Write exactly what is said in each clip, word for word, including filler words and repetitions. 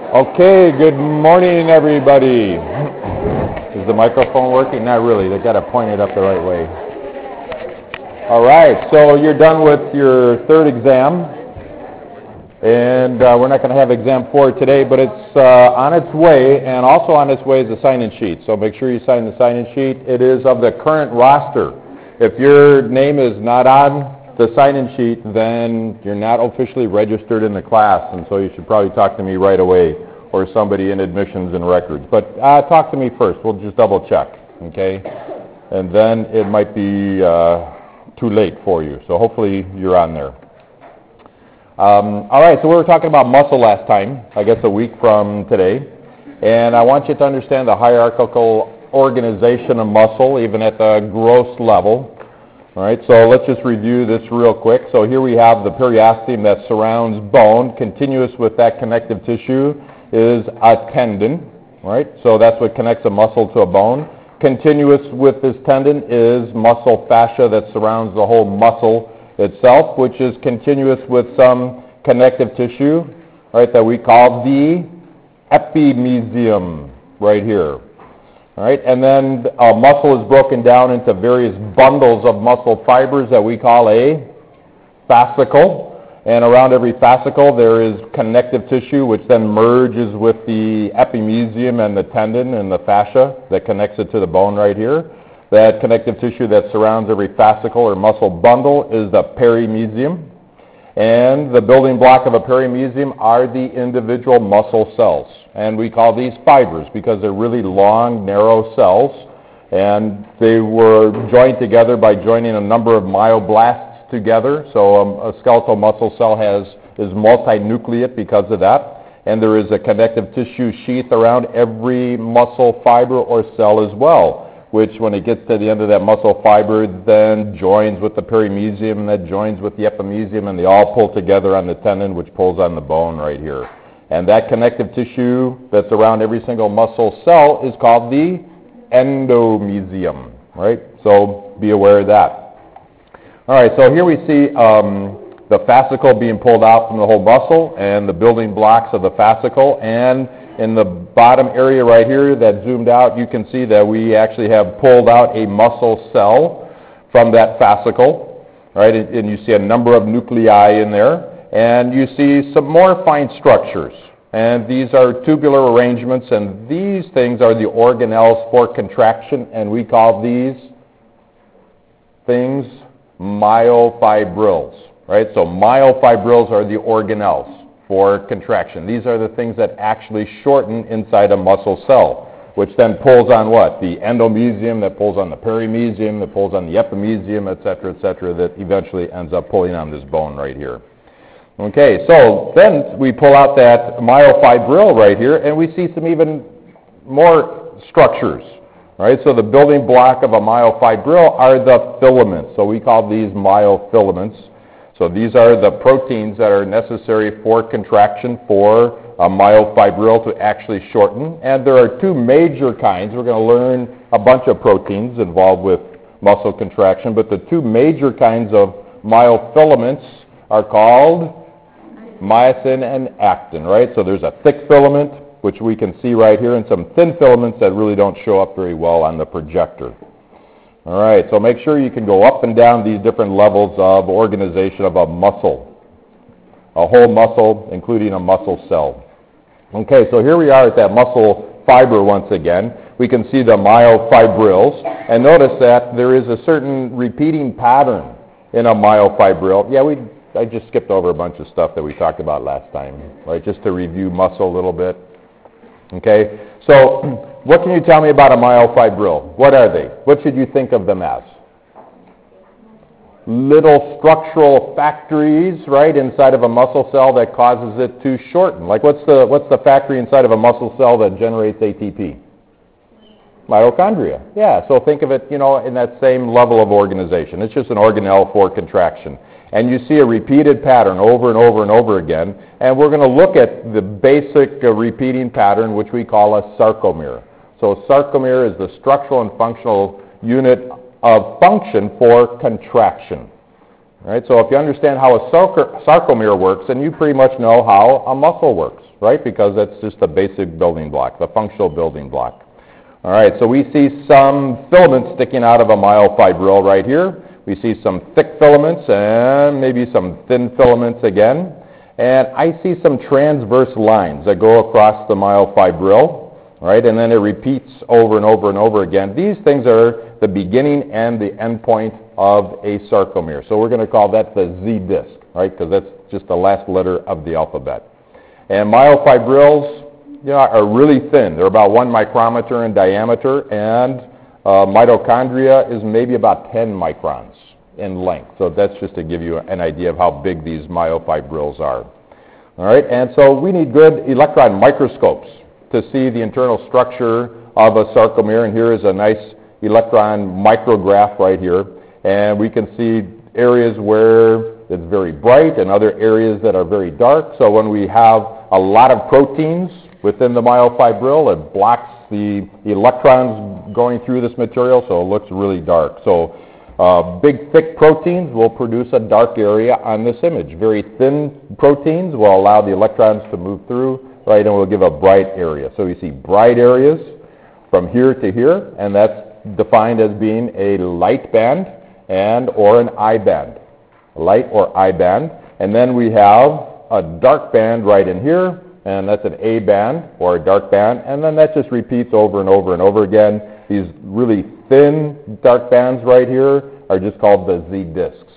Okay, good morning, everybody. Is the microphone working? Not really. They've got to point it up the right way. All right, so you're done with your third exam, and uh, we're not going to have exam four today, but it's uh, on its way, and also on its way is the sign-in sheet. So make sure you sign the sign-in sheet. It is of the current roster. If your name is not on the sign-in sheet, then you're not officially registered in the class, and so you should probably talk to me right away or somebody in admissions and records. But uh, talk to me first. We'll just double check, okay? And then it might be uh, too late for you, so hopefully you're on there. Um, all right, so we were talking about muscle last time, I guess a week from today, and I want you to understand the hierarchical organization of muscle, even at the gross level. All right, so let's just review this real quick. So here we have the periosteum that surrounds bone. Continuous with that connective tissue is a tendon, right? So that's what connects a muscle to a bone. Continuous with this tendon is muscle fascia that surrounds the whole muscle itself, which is continuous with some connective tissue, right, that we call the epimysium right here. All right, and then a muscle is broken down into various bundles of muscle fibers that we call a fascicle. And around every fascicle there is connective tissue which then merges with the epimysium and the tendon and the fascia that connects it to the bone right here. That connective tissue that surrounds every fascicle or muscle bundle is the perimysium. And the building block of a perimysium are the individual muscle cells. And we call these fibers because they're really long, narrow cells. And they were joined together by joining a number of myoblasts together. So um, a skeletal muscle cell has is multinucleate because of that. And there is a connective tissue sheath around every muscle fiber or cell as well, which when it gets to the end of that muscle fiber then joins with the perimysium and that joins with the epimysium, and they all pull together on the tendon which pulls on the bone right here. And that connective tissue that's around every single muscle cell is called the endomysium, right? So be aware of that. All right, so here we see um, the fascicle being pulled out from the whole muscle and the building blocks of the fascicle, and in the bottom area right here that zoomed out, you can see that we actually have pulled out a muscle cell from that fascicle, right? And, and you see a number of nuclei in there, and you see some more fine structures. And these are tubular arrangements, and these things are the organelles for contraction, and we call these things myofibrils, right? So myofibrils are the organelles for contraction. These are the things that actually shorten inside a muscle cell, which then pulls on what? The endomysium, that pulls on the perimysium, that pulls on the epimysium, et cetera, et cetera, that eventually ends up pulling on this bone right here. Okay, so then we pull out that myofibril right here, and we see some even more structures, right? So the building block of a myofibril are the filaments. So we call these myofilaments. So these are the proteins that are necessary for contraction for a myofibril to actually shorten. And there are two major kinds. We're going to learn a bunch of proteins involved with muscle contraction, but the two major kinds of myofilaments are called myosin and actin, right? So there's a thick filament, which we can see right here, and some thin filaments that really don't show up very well on the projector. All right, so make sure you can go up and down these different levels of organization of a muscle, a whole muscle, including a muscle cell. Okay, so here we are at that muscle fiber once again. We can see the myofibrils, and notice that there is a certain repeating pattern in a myofibril. Yeah, we I just skipped over a bunch of stuff that we talked about last time, right, just to review muscle a little bit. Okay, so what can you tell me about a myofibril? What are they? What should you think of them as? Little structural factories, right, inside of a muscle cell that causes it to shorten. Like what's the what's the factory inside of a muscle cell that generates A T P? Mitochondria. Yeah, so think of it, you know, in that same level of organization. It's just an organelle for contraction. And you see a repeated pattern over and over and over again. And we're going to look at the basic uh, repeating pattern, which we call a sarcomere. So a sarcomere is the structural and functional unit of function for contraction. All right, so if you understand how a sarcomere works, then you pretty much know how a muscle works. right? Because that's just the basic building block, the functional building block. All right, so we see some filaments sticking out of a myofibril right here. We see some thick filaments and maybe some thin filaments again. And I see some transverse lines that go across the myofibril, right? And then it repeats over and over and over again. These things are the beginning and the end point of a sarcomere. So we're going to call that the Z disc, right? Because that's just the last letter of the alphabet. And myofibrils, you know, are really thin. They're about one micrometer in diameter, and uh, mitochondria is maybe about ten microns in length. So that's just to give you an idea of how big these myofibrils are. All right, and so we need good electron microscopes to see the internal structure of a sarcomere, and here is a nice electron micrograph right here, and we can see areas where it's very bright and other areas that are very dark. So when we have a lot of proteins within the myofibril, it blocks the electrons going through this material, so it looks really dark. So uh, big, thick proteins will produce a dark area on this image. Very thin proteins will allow the electrons to move through, right, and will give a bright area. So we see bright areas from here to here, and that's defined as being a light band and or an I band, light or I band. And then we have a dark band right in here, and that's an A band or a dark band, and then that just repeats over and over and over again. These really thin dark bands right here are just called the Z discs.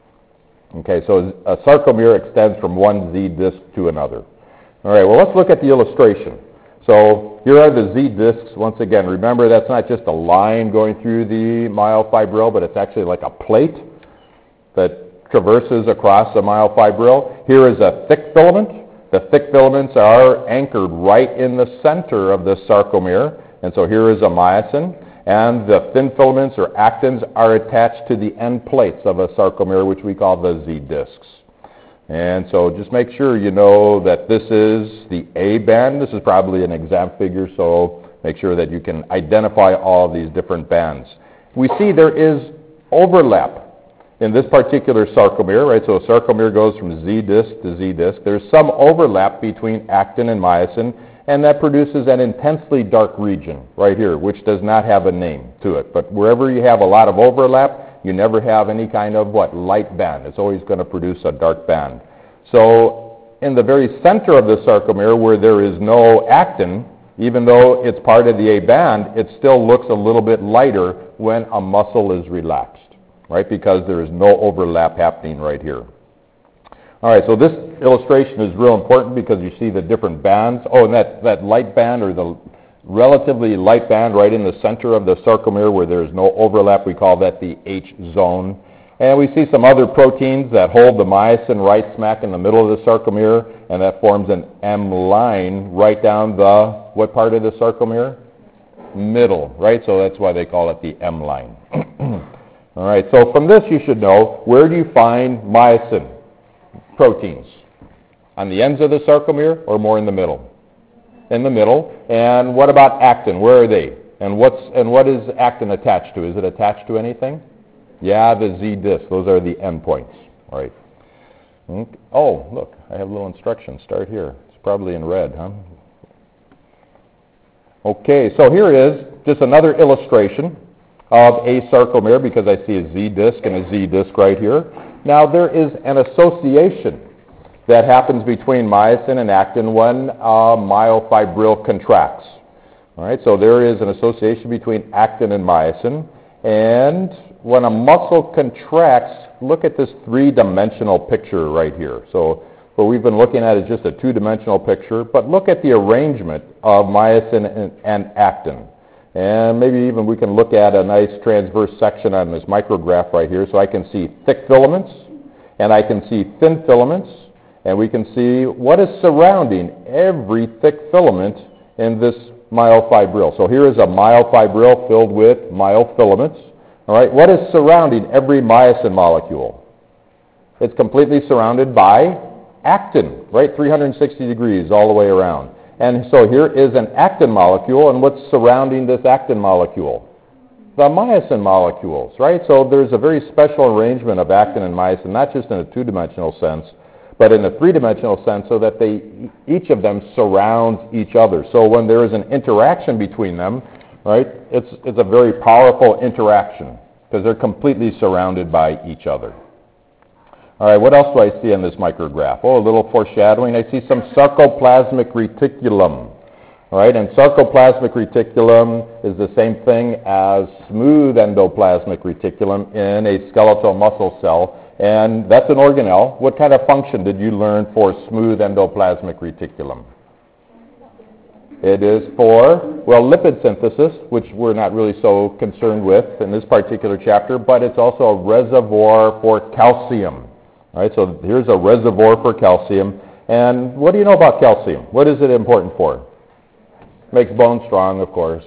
Okay, so a sarcomere extends from one Z disc to another. All right, well, let's look at the illustration. So here are the Z discs. Once again, remember that's not just a line going through the myofibril, but it's actually like a plate that traverses across the myofibril. Here is a thick filament. The thick filaments are anchored right in the center of the sarcomere, and so here is a myosin, and the thin filaments or actins are attached to the end plates of a sarcomere, which we call the Z discs. And so just make sure you know that this is the A band. This is probably an exam figure, so make sure that you can identify all of these different bands. We see there is overlap in this particular sarcomere, right? So a sarcomere goes from Z disc to Z disc. There's some overlap between actin and myosin, and that produces an intensely dark region right here, which does not have a name to it. But wherever you have a lot of overlap, you never have any kind of, what, light band. It's always going to produce a dark band. So in the very center of the sarcomere where there is no actin, even though it's part of the A band, it still looks a little bit lighter when a muscle is relaxed, right, because there is no overlap happening right here. All right, so this illustration is real important because you see the different bands. Oh, and that, that light band, or the relatively light band right in the center of the sarcomere where there's no overlap, we call that the H zone. And we see some other proteins that hold the myosin right smack in the middle of the sarcomere, and that forms an M line right down the, what part of the sarcomere? Middle, right? So that's why they call it the M line. All right, so from this you should know, where do you find myosin proteins? On the ends of the sarcomere or more in the middle? In the middle. And what about actin? Where are they? And what's and what is actin attached to? Is it attached to anything? Yeah, the Z disc. Those are the endpoints. All right. Okay. Oh, look, I have little instructions. Start here. It's probably in red, huh? Okay, so here is just another illustration of a sarcomere, because I see a Z disc and a Z disc right here. Now there is an association that happens between myosin and actin when a myofibril contracts. All right, so there is an association between actin and myosin, and when a muscle contracts, look at this three-dimensional picture right here. So what we've been looking at is just a two-dimensional picture, but look at the arrangement of myosin and, and actin. And maybe even we can look at a nice transverse section on this micrograph right here, so I can see thick filaments, and I can see thin filaments, and we can see what is surrounding every thick filament in this myofibril. So here is a myofibril filled with myofilaments. All right, what is surrounding every myosin molecule? It's completely surrounded by actin, right, three hundred sixty degrees all the way around. And so here is an actin molecule, and what's surrounding this actin molecule? The myosin molecules, right? So there's a very special arrangement of actin and myosin, not just in a two-dimensional sense, but in a three-dimensional sense so that they, each of them surrounds each other. So when there is an interaction between them, right, it's, it's a very powerful interaction because they're completely surrounded by each other. All right, what else do I see on this micrograph? Oh, a little foreshadowing. I see some sarcoplasmic reticulum. All right, and sarcoplasmic reticulum is the same thing as smooth endoplasmic reticulum in a skeletal muscle cell, and that's an organelle. What kind of function did you learn for smooth endoplasmic reticulum? It is for, well, lipid synthesis, which we're not really so concerned with in this particular chapter, but it's also a reservoir for calcium. All right, so here's a reservoir for calcium. And what do you know about calcium? What is it important for? Makes bones strong, of course.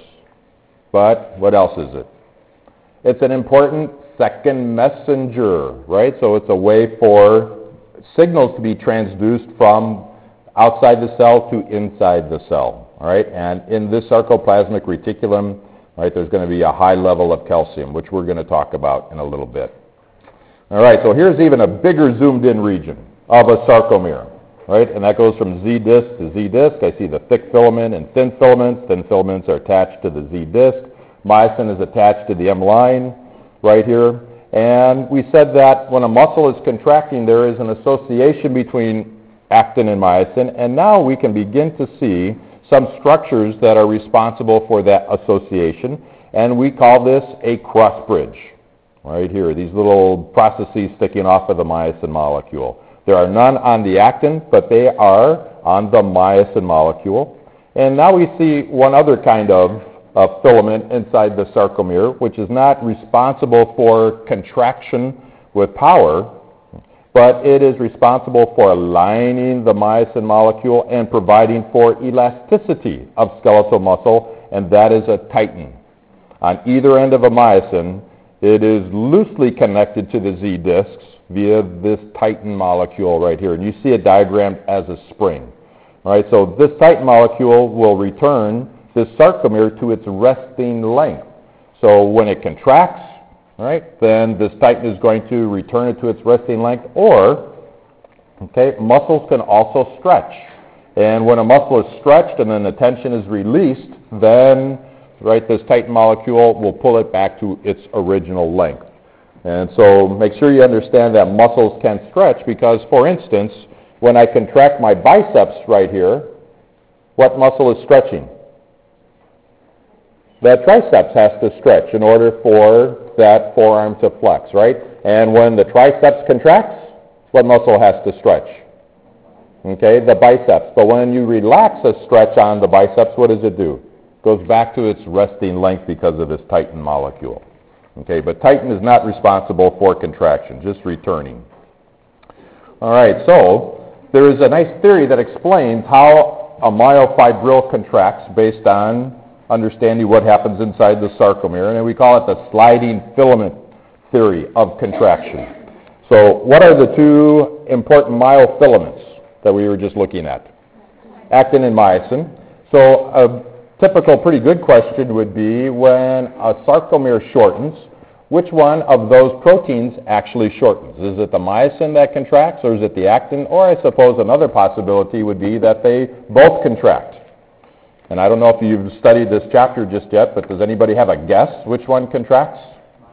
But what else is it? It's an important second messenger, right? So it's a way for signals to be transduced from outside the cell to inside the cell, all right? And in this sarcoplasmic reticulum, right, there's going to be a high level of calcium, which we're going to talk about in a little bit. All right, so here's even a bigger zoomed-in region of a sarcomere, right? And that goes from Z disc to Z disc. I see the thick filament and thin filaments. Thin filaments are attached to the Z disc. Myosin is attached to the M line right here. And we said that when a muscle is contracting, there is an association between actin and myosin. And now we can begin to see some structures that are responsible for that association. And we call this a cross bridge. Right here, these little processes sticking off of the myosin molecule. There are none on the actin, but they are on the myosin molecule. And now we see one other kind of uh, filament inside the sarcomere, which is not responsible for contraction with power, but it is responsible for aligning the myosin molecule and providing for elasticity of skeletal muscle, and that is a titin. On either end of a myosin, it is loosely connected to the Z discs via this titin molecule right here. And you see it diagrammed as a spring. All right, so this titin molecule will return this sarcomere to its resting length. So when it contracts, right, then this titin is going to return it to its resting length, or, okay, muscles can also stretch. And when a muscle is stretched and then the tension is released, then right, this titin molecule will pull it back to its original length. And so make sure you understand that muscles can stretch because, for instance, when I contract my biceps right here, what muscle is stretching? That triceps has to stretch in order for that forearm to flex, right? And when the triceps contracts, what muscle has to stretch? Okay, the biceps. But when you relax a stretch on the biceps, what does it do? Goes back to its resting length because of this titin molecule. Okay, but titin is not responsible for contraction, just returning. All right, so there is a nice theory that explains how a myofibril contracts based on understanding what happens inside the sarcomere, and we call it the sliding filament theory of contraction. So what are the two important myofilaments that we were just looking at? Actin and myosin. So a typical pretty good question would be, when a sarcomere shortens, which one of those proteins actually shortens? Is it the myosin that contracts, or is it the actin? Or I suppose another possibility would be that they both contract. And I don't know if you've studied this chapter just yet, but does anybody have a guess which one contracts?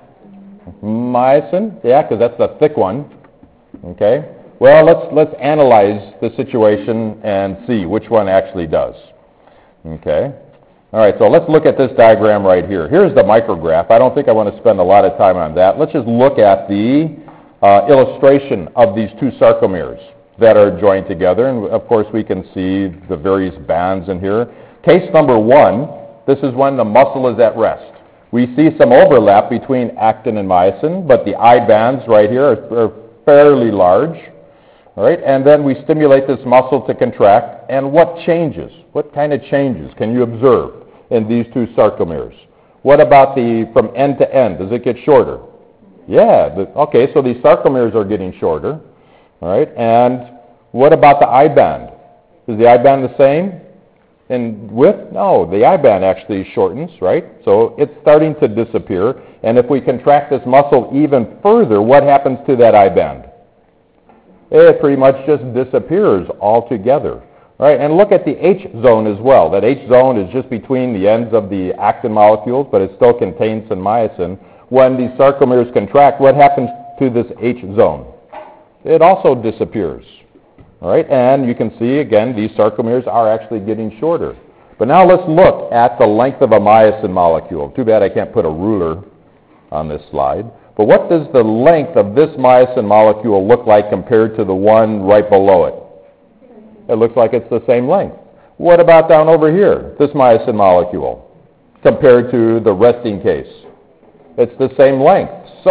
Myosin? Yeah, because that's the thick one. Okay. Well, let's let's analyze the situation and see which one actually does. Okay. All right, so let's look at this diagram right here. Here's the micrograph. I don't think I want to spend a lot of time on that. Let's just look at the uh, illustration of these two sarcomeres that are joined together. And, of course, we can see the various bands in here. Case number one, this is when the muscle is at rest. We see some overlap between actin and myosin, but the I bands right here are, are fairly large. All right, and then we stimulate this muscle to contract, and what changes? What kind of changes can you observe in these two sarcomeres? What about the from end to end? Does it get shorter? Yeah, the, okay, so these sarcomeres are getting shorter. All right, and what about the I band? Is the I band the same in width? No, the I band actually shortens, right? So it's starting to disappear, and if we contract this muscle even further, what happens to that I band? It pretty much just disappears altogether. Right? And look at the H zone as well. That H zone is just between the ends of the actin molecules, but it still contains some myosin. When the sarcomeres contract, what happens to this H zone? It also disappears. All right? And you can see, again, these sarcomeres are actually getting shorter. But now let's look at the length of a myosin molecule. Too bad I can't put a ruler on this slide. But what does the length of this myosin molecule look like compared to the one right below it? It looks like it's the same length. What about down over here, this myosin molecule, compared to the resting case? It's the same length.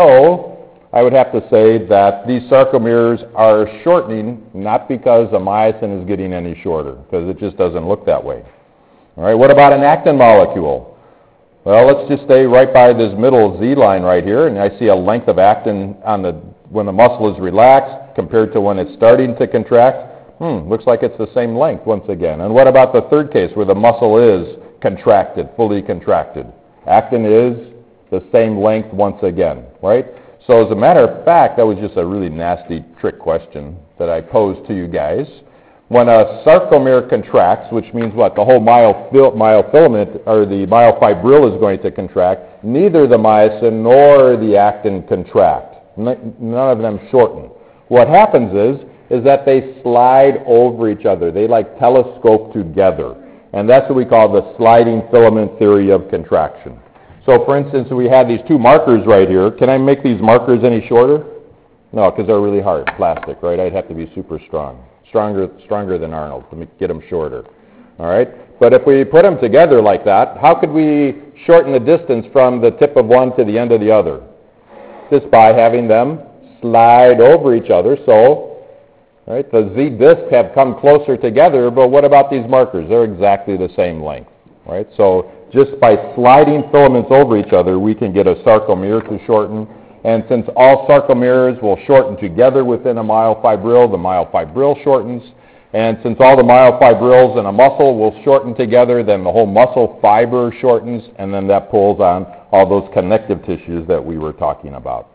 So I would have to say that these sarcomeres are shortening, not because the myosin is getting any shorter, because it just doesn't look that way. All right, what about an actin molecule? Well, let's just stay right by this middle Z line right here, and I see a length of actin on the when the muscle is relaxed compared to when it's starting to contract. Hmm, looks like it's the same length once again. And what about the third case where the muscle is contracted, fully contracted? Actin is the same length once again, right? So as a matter of fact, that was just a really nasty trick question that I posed to you guys. When a sarcomere contracts, which means what? The whole myofil- myofilament or the myofibril is going to contract. Neither the myosin nor the actin contract. N- none of them shorten. What happens is, is that they slide over each other. They like telescope together. And that's what we call the sliding filament theory of contraction. So for instance, we have these two markers right here. Can I make these markers any shorter? No, because they're really hard, plastic, right? I'd have to be super strong. Stronger, stronger than Arnold to get them shorter. All right? But if we put them together like that, how could we shorten the distance from the tip of one to the end of the other? Just by having them slide over each other. So, right, the Z discs have come closer together, but what about these markers? They're exactly the same length. Right? So just by sliding filaments over each other, we can get a sarcomere to shorten. And since all sarcomeres will shorten together within a myofibril, the myofibril shortens. And since all the myofibrils in a muscle will shorten together, then the whole muscle fiber shortens, and then that pulls on all those connective tissues that we were talking about.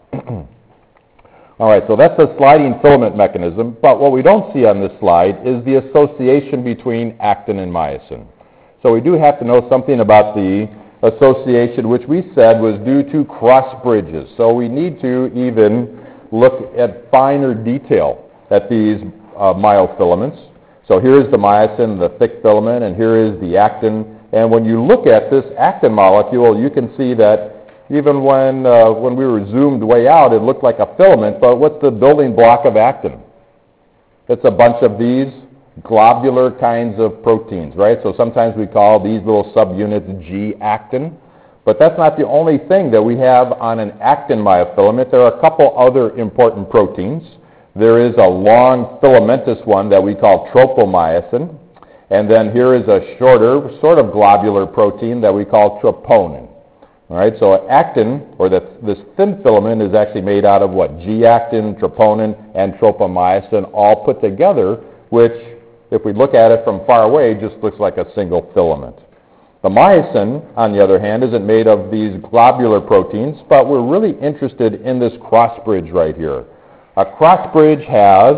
All right, so that's the sliding filament mechanism. But what we don't see on this slide is the association between actin and myosin. So we do have to know something about the association, which we said was due to cross bridges. So we need to even look at finer detail at these uh, myofilaments. So here's the myosin, the thick filament, and here is the actin. And when you look at this actin molecule, you can see that even when, uh, when we were zoomed way out, it looked like a filament, but what's the building block of actin? It's a bunch of these globular kinds of proteins, right? So sometimes we call these little subunits G-actin, but that's not the only thing that we have on an actin myofilament. There are a couple other important proteins. There is a long filamentous one that we call tropomyosin, and then here is a shorter, sort of globular protein that we call troponin. All right, so actin, or the, this thin filament, is actually made out of what? G-actin, troponin, and tropomyosin all put together, which, if we look at it from far away, just looks like a single filament. The myosin, on the other hand, isn't made of these globular proteins, but we're really interested in this cross bridge right here. A cross bridge has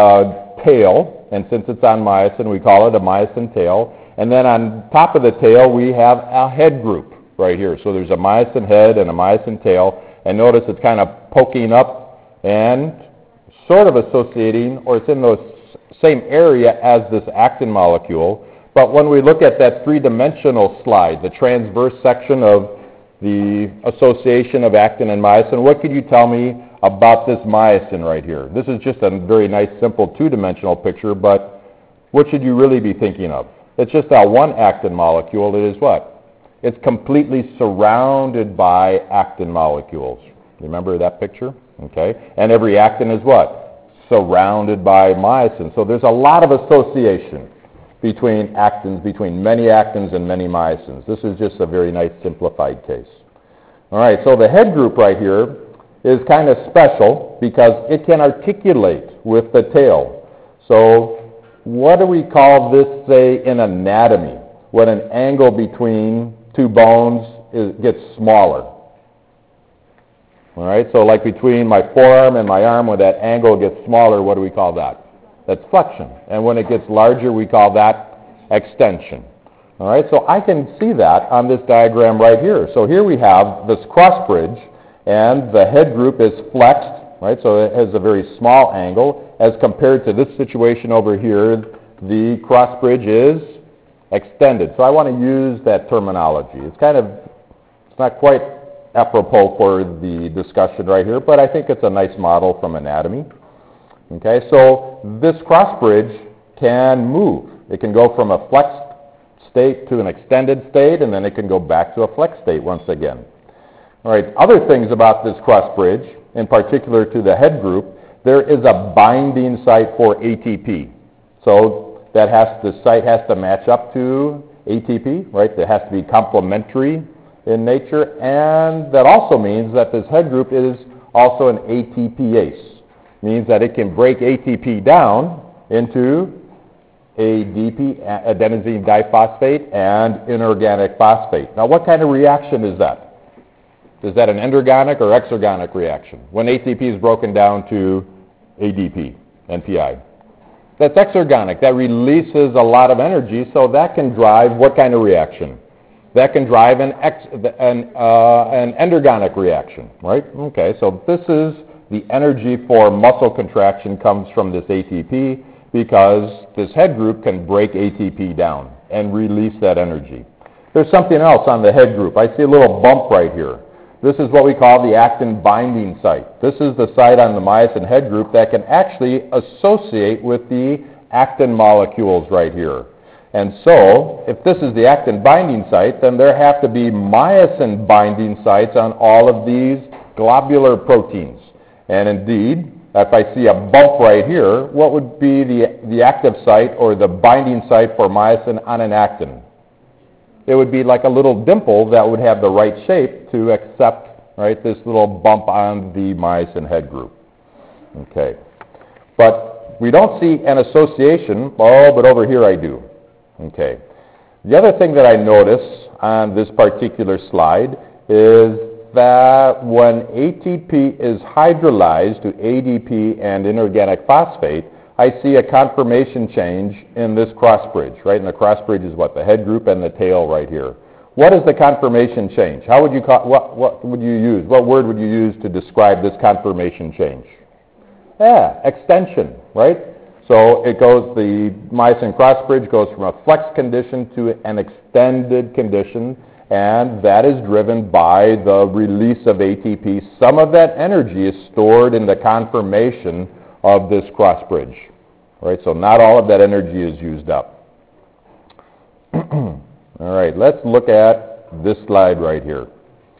a tail, and since it's on myosin, we call it a myosin tail. And then on top of the tail, we have a head group right here. So there's a myosin head and a myosin tail. And notice it's kind of poking up and sort of associating, or it's in those same area as this actin molecule. But when we look at that three-dimensional slide, the transverse section of the association of actin and myosin, what could you tell me about this myosin right here? This is just a very nice, simple two-dimensional picture, but what should you really be thinking of? It's just that one actin molecule. It is what? It's completely surrounded by actin molecules. Remember that picture? Okay. And every actin is what? Surrounded by myosin. So there's a lot of association between actins, between many actins and many myosins. This is just a very nice simplified case. All right, so the head group right here is kind of special because it can articulate with the tail. So what do we call this, say, in anatomy, when an angle between two bones is, gets smaller? All right, so like between my forearm and my arm, when that angle gets smaller, what do we call that? That's flexion. And when it gets larger, we call that extension. All right, so I can see that on this diagram right here. So here we have this cross bridge, and the head group is flexed, right? So it has a very small angle as compared to this situation over here. The cross bridge is extended. So I want to use that terminology. It's kind of, it's not quite apropos for the discussion right here, but I think it's a nice model from anatomy. Okay, so this cross bridge can move. It can go from a flexed state to an extended state, and then it can go back to a flexed state once again. All right, other things about this cross bridge, in particular to the head group, there is a binding site for A T P. So that has, the site has to match up to A T P, right? It has to be complementary in nature, and that also means that this head group is also an A T P ase. Means that it can break A T P down into A D P, adenosine diphosphate, and inorganic phosphate. Now, what kind of reaction is that? Is that an endergonic or exergonic reaction? When A T P is broken down to A D P, N P I. That's exergonic. That releases a lot of energy, so that can drive what kind of reaction? That can drive an, ex, an, uh, an endergonic reaction, right? Okay, so this is the energy for muscle contraction comes from this A T P because this head group can break A T P down and release that energy. There's something else on the head group. I see a little bump right here. This is what we call the actin binding site. This is the site on the myosin head group that can actually associate with the actin molecules right here. And so, if this is the actin binding site, then there have to be myosin binding sites on all of these globular proteins. And indeed, if I see a bump right here, what would be the, the active site or the binding site for myosin on an actin? It would be like a little dimple that would have the right shape to accept, right, this little bump on the myosin head group. Okay. But we don't see an association. Oh, but over here I do. Okay. The other thing that I notice on this particular slide is that when A T P is hydrolyzed to A D P and inorganic phosphate, I see a conformation change in this cross bridge, right? And the cross bridge is what? The head group and the tail right here. What is the conformation change? How would you call, what, what would you use? What word would you use to describe this conformation change? Yeah, extension, right? So it goes, the myosin cross bridge goes from a flexed condition to an extended condition, and that is driven by the release of A T P. Some of that energy is stored in the conformation of this cross bridge, right? So not all of that energy is used up. All right, let's look at this slide right here.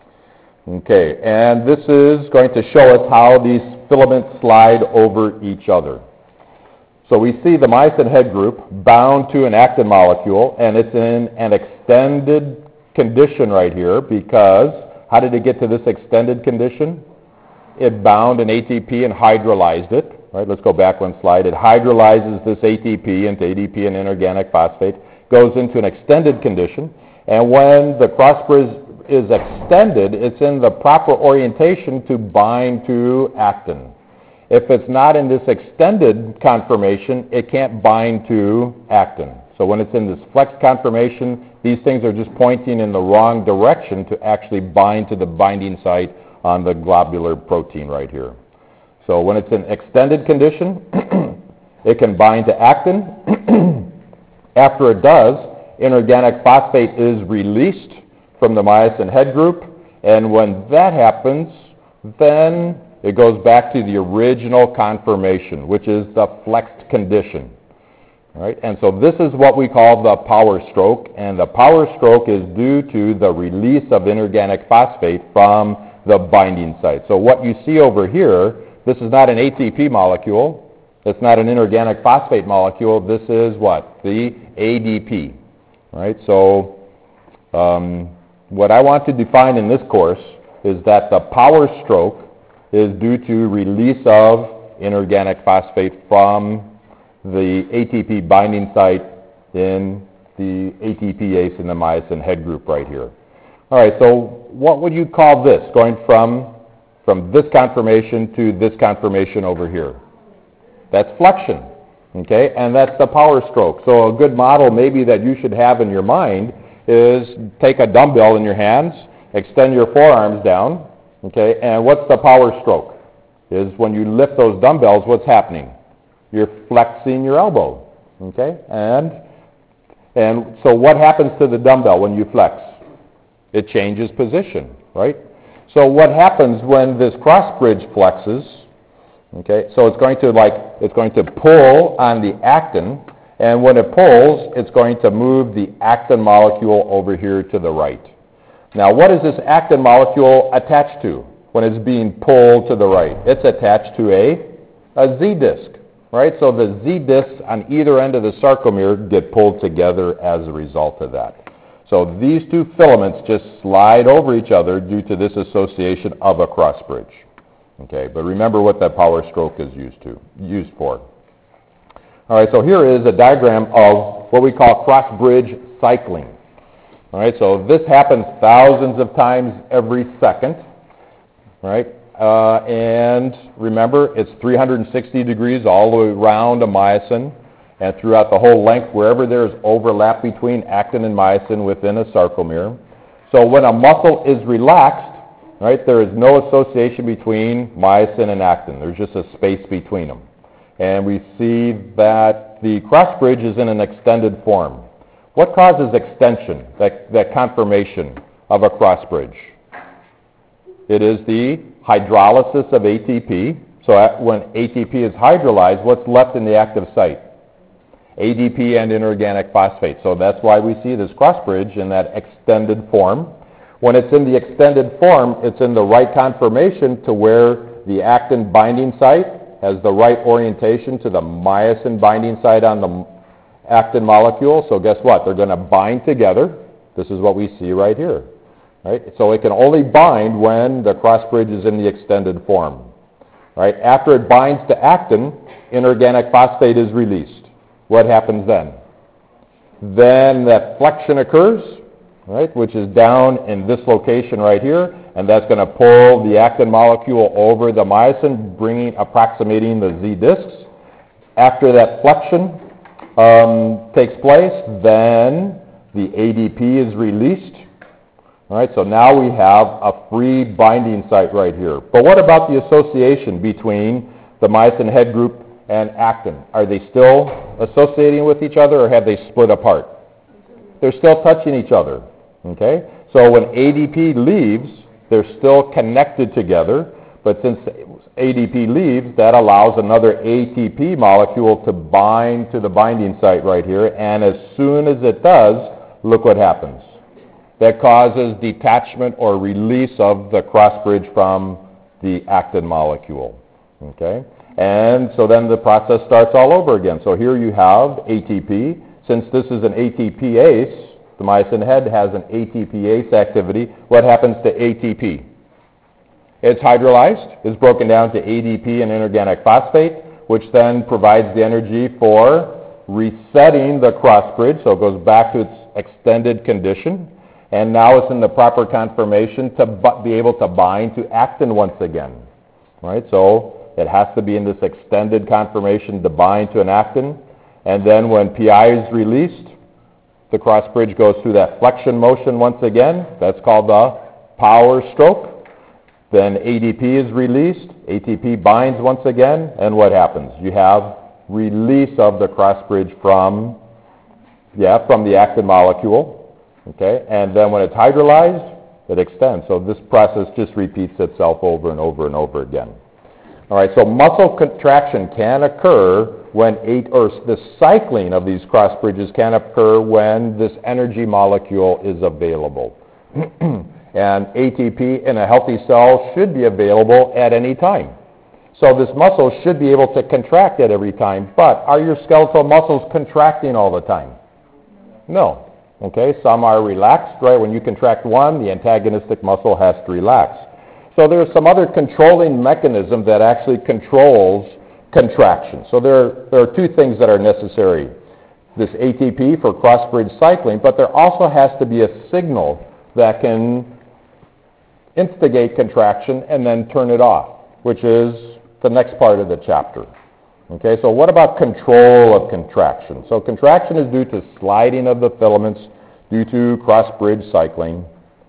Okay, and this is going to show us how these filaments slide over each other. So we see the myosin head group bound to an actin molecule, and it's in an extended condition right here because how did it get to this extended condition? It bound an A T P and hydrolyzed it. Right, let's go back one slide. It hydrolyzes this A T P into A D P and inorganic phosphate, goes into an extended condition, and when the cross bridge is extended, it's in the proper orientation to bind to actin. If it's not in this extended conformation, it can't bind to actin. So when it's in this flex conformation, these things are just pointing in the wrong direction to actually bind to the binding site on the globular protein right here. So when it's in extended condition, it can bind to actin. After it does, inorganic phosphate is released from the myosin head group, and when that happens, then it goes back to the original conformation, which is the flexed condition. Right? And so this is what we call the power stroke, and the power stroke is due to the release of inorganic phosphate from the binding site. So what you see over here, this is not an A T P molecule. It's not an inorganic phosphate molecule. This is what? The A D P. Right? So um, what I want to define in this course is that the power stroke is due to release of inorganic phosphate from the A T P binding site in the A T P ase in the myosin head group right here. All right, so what would you call this, going from from this conformation to this conformation over here. That's flexion, okay? And that's the power stroke. So a good model maybe that you should have in your mind is take a dumbbell in your hands, extend your forearms down, okay? And what's the power stroke? Is when you lift those dumbbells, what's happening? You're flexing your elbow, okay? And and so what happens to the dumbbell when you flex? It changes position, right? So what happens when this cross bridge flexes? Okay, so it's going to like it's going to pull on the actin, and when it pulls, it's going to move the actin molecule over here to the right. Now, what is this actin molecule attached to when it's being pulled to the right? It's attached to a a Z disc, right? So the Z discs on either end of the sarcomere get pulled together as a result of that. So these two filaments just slide over each other due to this association of a cross bridge. Okay, but remember what that power stroke is used to used for. All right, so here is a diagram of what we call cross bridge cycling. All right, so this happens thousands of times every second. All right, uh, and remember it's three hundred sixty degrees all the way around a myosin and throughout the whole length wherever there's overlap between actin and myosin within a sarcomere. So when a muscle is relaxed, right, there is no association between myosin and actin. There's just a space between them. And we see that the cross bridge is in an extended form. What causes extension, that, that conformation of a cross bridge? It is the hydrolysis of A T P. So at, when A T P is hydrolyzed, what's left in the active site? A D P and inorganic phosphate. So that's why we see this cross bridge in that extended form. When it's in the extended form, it's in the right conformation to where the actin binding site has the right orientation to the myosin binding site on the actin molecule. So guess what? They're going to bind together. This is what we see right here. Right? So it can only bind when the cross bridge is in the extended form. Right? After it binds to actin, inorganic phosphate is released. What happens then? Then that flexion occurs, right, which is down in this location right here, and that's going to pull the actin molecule over the myosin, bringing, approximating the Z discs. After that flexion um, takes place, then the A D P is released. All right, so now we have a free binding site right here. But what about the association between the myosin head group and actin? Are they still associating with each other, or have they split apart? They're still touching each other. Okay? So when A D P leaves, they're still connected together, but since A D P leaves, that allows another A T P molecule to bind to the binding site right here, and as soon as it does, look what happens. That causes detachment or release of the cross bridge from the actin molecule. Okay? And so then the process starts all over again. So here you have A T P. Since this is an A T P A C E, the myosin head has an A T P A C E activity. What happens to A T P? It's hydrolyzed. It's broken down to A D P and inorganic phosphate, which then provides the energy for resetting the cross bridge, so it goes back to its extended condition. And now it's in the proper conformation to bu- be able to bind to actin once again. Right? So it has to be in this extended conformation to bind to an actin. And then when P I is released, the cross bridge goes through that flexion motion once again. That's called the power stroke. Then A D P is released. A T P binds once again. And what happens? You have release of the cross bridge from, yeah, from the actin molecule. Okay? And then when it's hydrolyzed, it extends. So this process just repeats itself over and over and over again. All right, so muscle contraction can occur when eight, or the cycling of these cross bridges can occur when this energy molecule is available. And A T P in a healthy cell should be available at any time. So this muscle should be able to contract at every time, but are your skeletal muscles contracting all the time? No. Okay, some are relaxed, right? When you contract one, the antagonistic muscle has to relax. So there's some other controlling mechanism that actually controls contraction. So there, there are two things that are necessary. This A T P for cross-bridge cycling, but there also has to be a signal that can instigate contraction and then turn it off, which is the next part of the chapter. Okay, so what about control of contraction? So contraction is due to sliding of the filaments due to cross-bridge cycling.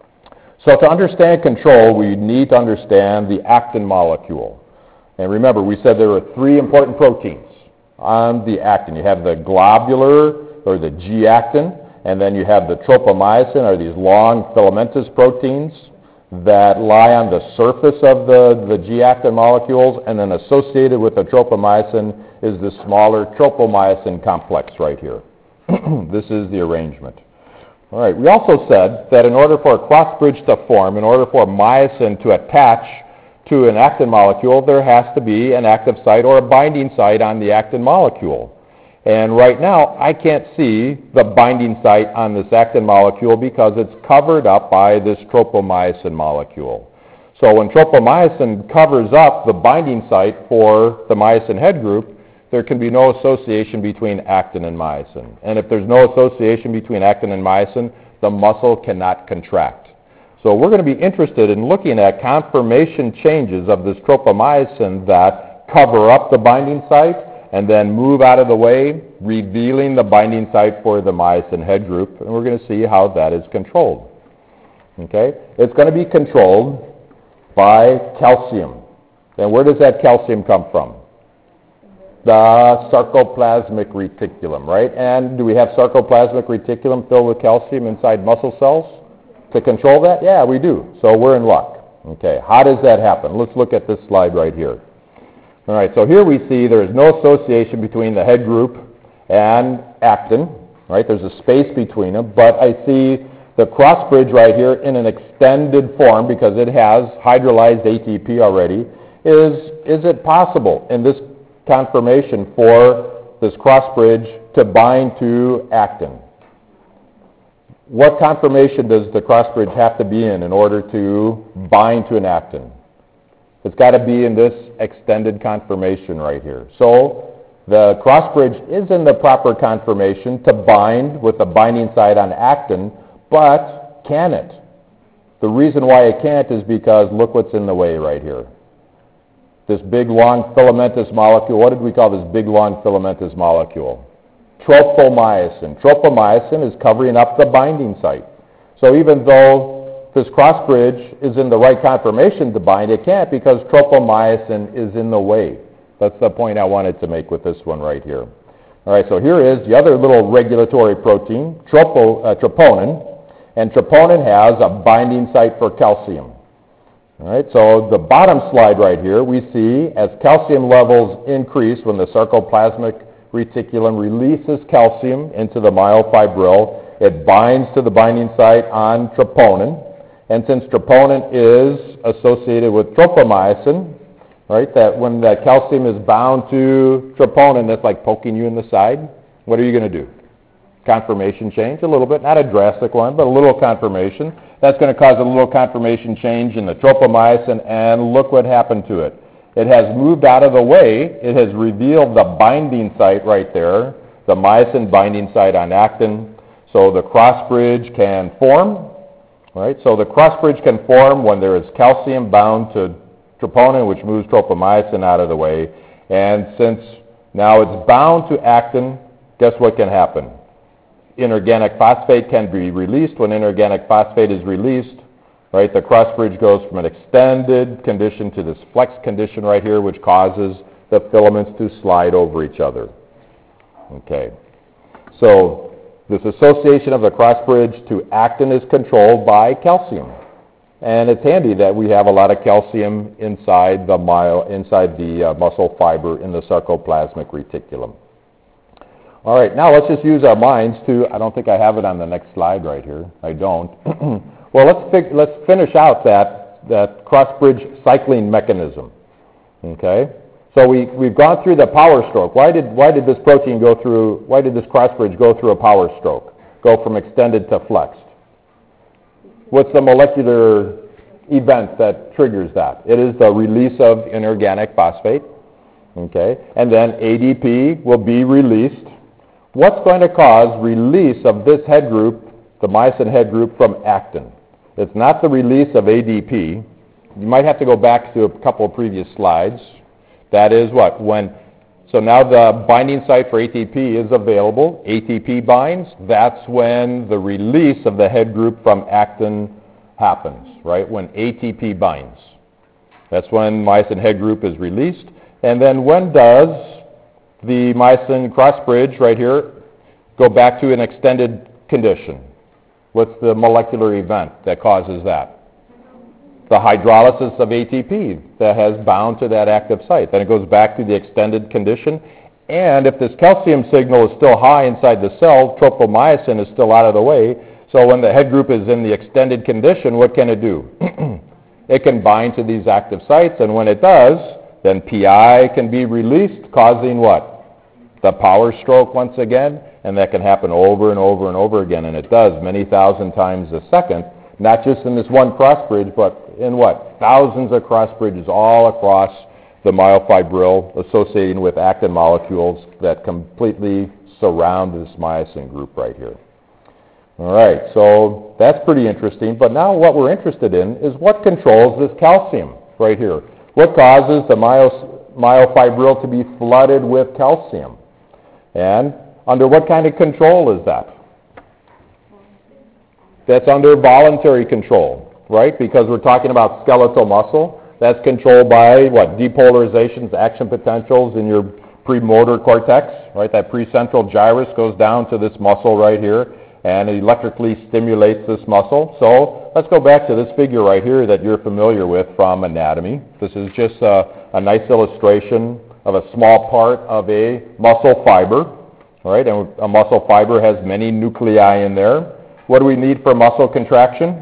So to understand control, we need to understand the actin molecule. And remember, we said there are three important proteins on the actin. You have the globular, or the G-actin, and then you have the tropomyosin, or these long filamentous proteins that lie on the surface of the, the G-actin molecules, and then associated with the tropomyosin is the smaller tropomyosin complex right here. This is the arrangement. All right, we also said that in order for a cross-bridge to form, in order for myosin to attach to an actin molecule, there has to be an active site or a binding site on the actin molecule. And right now, I can't see the binding site on this actin molecule because it's covered up by this tropomyosin molecule. So when tropomyosin covers up the binding site for the myosin head group, there can be no association between actin and myosin. And if there's no association between actin and myosin, the muscle cannot contract. So we're going to be interested in looking at conformation changes of this tropomyosin that cover up the binding site and then move out of the way, revealing the binding site for the myosin head group, and we're going to see how that is controlled. Okay? It's going to be controlled by calcium. And where does that calcium come from? The sarcoplasmic reticulum, right? And do we have sarcoplasmic reticulum filled with calcium inside muscle cells to control that? Yeah, we do. So we're in luck. Okay, how does that happen? Let's look at this slide right here. All right, so here we see there is no association between the head group and actin, right? There's a space between them, but I see the cross bridge right here in an extended form because it has hydrolyzed A T P already. Is, is it possible in this conformation for this cross bridge to bind to actin? What conformation does the cross bridge have to be in in order to bind to an actin? It's got to be in this extended conformation right here. So the cross bridge is in the proper conformation to bind with the binding site on actin, but can it? The reason why it can't is because look what's in the way right here. This big, long filamentous molecule. What did we call this big, long filamentous molecule? Tropomyosin. Tropomyosin is covering up the binding site. So even though this cross bridge is in the right conformation to bind, it can't because tropomyosin is in the way. That's the point I wanted to make with this one right here. All right, so here is the other little regulatory protein, tropo, uh, troponin, and troponin has a binding site for calcium. All right, so the bottom slide right here, we see as calcium levels increase when the sarcoplasmic reticulum releases calcium into the myofibril, it binds to the binding site on troponin. And since troponin is associated with tropomyosin, right, that when the calcium is bound to troponin, that's like poking you in the side, what are you going to do? Conformation change, a little bit, not a drastic one, but a little conformation. That's going to cause a little conformation change in the tropomyosin, and look what happened to it. It has moved out of the way. It has revealed the binding site right there, the myosin binding site on actin, so the cross bridge can form. Right? So the cross bridge can form when there is calcium bound to troponin, which moves tropomyosin out of the way. And since now it's bound to actin, guess what can happen? Inorganic phosphate can be released. When inorganic phosphate is released, right, the cross bridge goes from an extended condition to this flex condition right here, which causes the filaments to slide over each other. Okay. So this association of the cross bridge to actin is controlled by calcium. And it's handy that we have a lot of calcium inside the myo, inside the uh, muscle fiber in the sarcoplasmic reticulum. All right, now let's just use our minds to, I don't think I have it on the next slide right here. I don't. Well, let's, fig, let's finish out that, that cross-bridge cycling mechanism. Okay? So we, we've gone through the power stroke. Why did, why did this protein go through, why did this cross-bridge go through a power stroke? Go from extended to flexed? What's the molecular event that triggers that? It is the release of inorganic phosphate. Okay? And then A D P will be released. What's going to cause release of this head group, the myosin head group, from actin? It's not the release of A D P. You might have to go back to a couple of previous slides. That is what? When, so now the binding site for A T P is available. A T P binds. That's when the release of the head group from actin happens, right? When A T P binds. That's when myosin head group is released. And then when does the myosin cross bridge right here go back to an extended condition? What's the molecular event that causes that? The hydrolysis of A T P that has bound to that active site. Then it goes back to the extended condition. And if this calcium signal is still high inside the cell, tropomyosin is still out of the way. So when the head group is in the extended condition, what can it do? It can bind to these active sites, and when it does, then P I can be released, causing what? The power stroke once again, and that can happen over and over and over again, and it does many thousand times a second, not just in this one cross bridge, but in what? Thousands of cross bridges all across the myofibril associating with actin molecules that completely surround this myosin group right here. All right, so that's pretty interesting, but now what we're interested in is what controls this calcium right here. What causes the myos- myofibril to be flooded with calcium? And under what kind of control is that? That's under voluntary control, right? Because we're talking about skeletal muscle. That's controlled by what? Depolarizations, action potentials in your premotor cortex, right? That precentral gyrus goes down to this muscle right here and it electrically stimulates this muscle. So let's go back to this figure right here that you're familiar with from anatomy. This is just a, a nice illustration of a small part of a muscle fiber, all right? And a muscle fiber has many nuclei in there. What do we need for muscle contraction?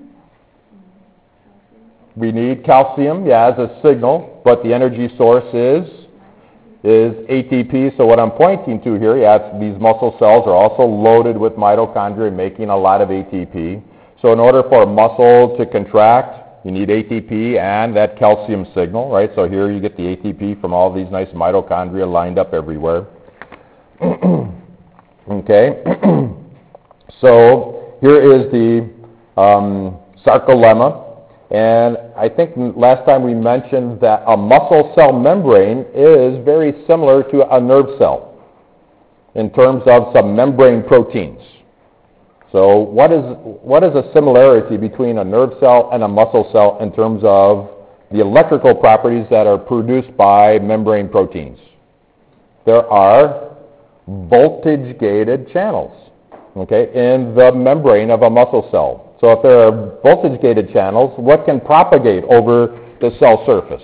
We need calcium, yeah, as a signal, but the energy source is is A T P. So what I'm pointing to here, yeah, it's, these muscle cells are also loaded with mitochondria making a lot of A T P. So in order for a muscle to contract, you need A T P and that calcium signal, right? So here you get the A T P from all these nice mitochondria lined up everywhere. Okay. So here is the um, sarcolemma. And I think last time we mentioned that a muscle cell membrane is very similar to a nerve cell in terms of some membrane proteins. So what is, what is a similarity between a nerve cell and a muscle cell in terms of the electrical properties that are produced by membrane proteins? There are voltage-gated channels, okay, in the membrane of a muscle cell. So if there are voltage-gated channels, what can propagate over the cell surface?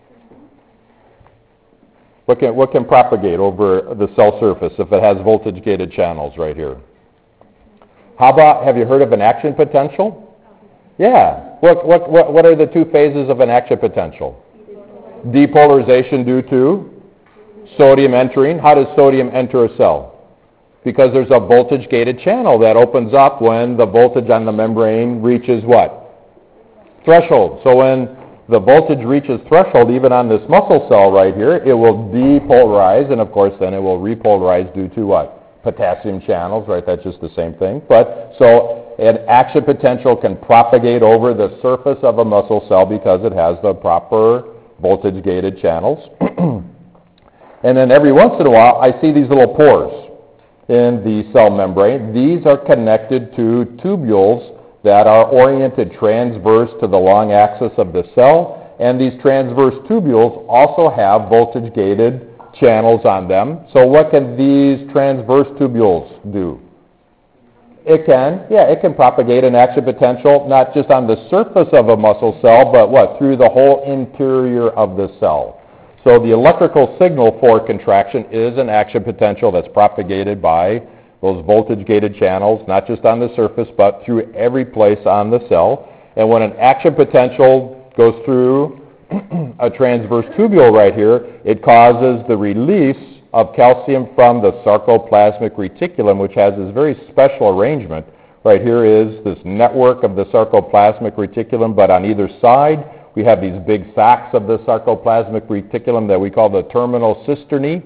What can, what can propagate over the cell surface if it has voltage-gated channels right here? How about, have you heard of an action potential? Yeah. What, what, what, what are the two phases of an action potential? Depolarization due to sodium entering. How does sodium enter a cell? Because there's a voltage-gated channel that opens up when the voltage on the membrane reaches what? Threshold. So when the voltage reaches threshold, even on this muscle cell right here, it will depolarize, and of course then it will repolarize due to what? Potassium channels, right? That's just the same thing. But so an action potential can propagate over the surface of a muscle cell because it has the proper voltage-gated channels. And then every once in a while, I see these little pores in the cell membrane. These are connected to tubules that are oriented transverse to the long axis of the cell, and these transverse tubules also have voltage-gated channels on them. So what can these transverse tubules do? It can, yeah, it can propagate an action potential not just on the surface of a muscle cell, but what? Through the whole interior of the cell. So the electrical signal for contraction is an action potential that's propagated by those voltage-gated channels, not just on the surface, but through every place on the cell. And when an action potential goes through a transverse tubule right here, it causes the release of calcium from the sarcoplasmic reticulum, which has this very special arrangement. Right here is this network of the sarcoplasmic reticulum, but on either side, we have these big sacs of the sarcoplasmic reticulum that we call the terminal cisternae,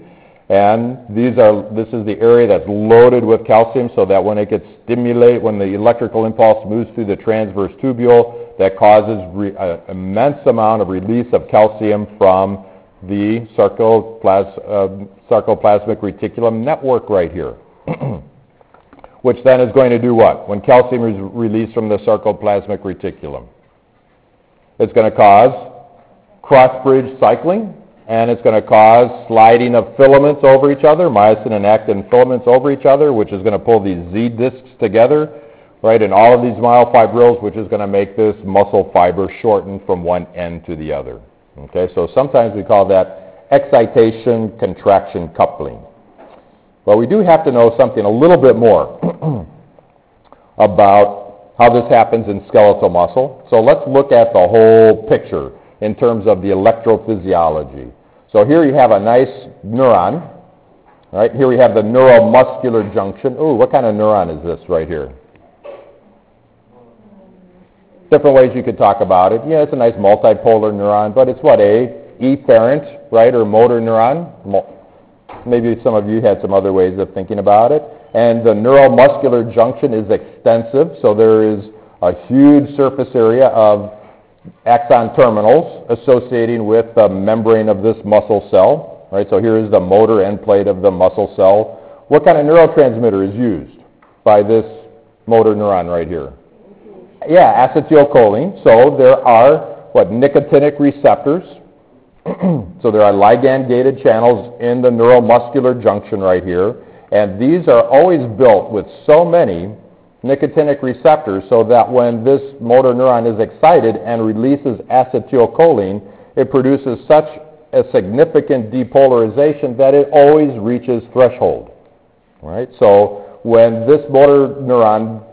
And these are, this is the area that's loaded with calcium so that when it gets stimulated, when the electrical impulse moves through the transverse tubule, that causes an immense amount of release of calcium from the sarcoplas- uh, sarcoplasmic reticulum network right here. Which then is going to do what? When calcium is released from the sarcoplasmic reticulum, it's going to cause cross-bridge cycling, and it's going to cause sliding of filaments over each other, myosin and actin filaments over each other, which is going to pull these Z discs together, right, and all of these myofibrils, which is going to make this muscle fiber shorten from one end to the other. Okay, so sometimes we call that excitation-contraction coupling. But we do have to know something a little bit more about how this happens in skeletal muscle. So let's look at the whole picture in terms of the electrophysiology. So here you have a nice neuron, right? Here we have the neuromuscular junction. Ooh, what kind of neuron is this right here? Different ways you could talk about it. Yeah, it's a nice multipolar neuron, but it's what, a efferent, right, or motor neuron? Maybe some of you had some other ways of thinking about it. And the neuromuscular junction is extensive, so there is a huge surface area of axon terminals associating with the membrane of this muscle cell. Right? So here is the motor end plate of the muscle cell. What kind of neurotransmitter is used by this motor neuron right here? Yeah, acetylcholine. So there are, what, nicotinic receptors. So there are ligand-gated channels in the neuromuscular junction right here, and these are always built with so many nicotinic receptors so that when this motor neuron is excited and releases acetylcholine, it produces such a significant depolarization that it always reaches threshold. Right? So when this motor neuron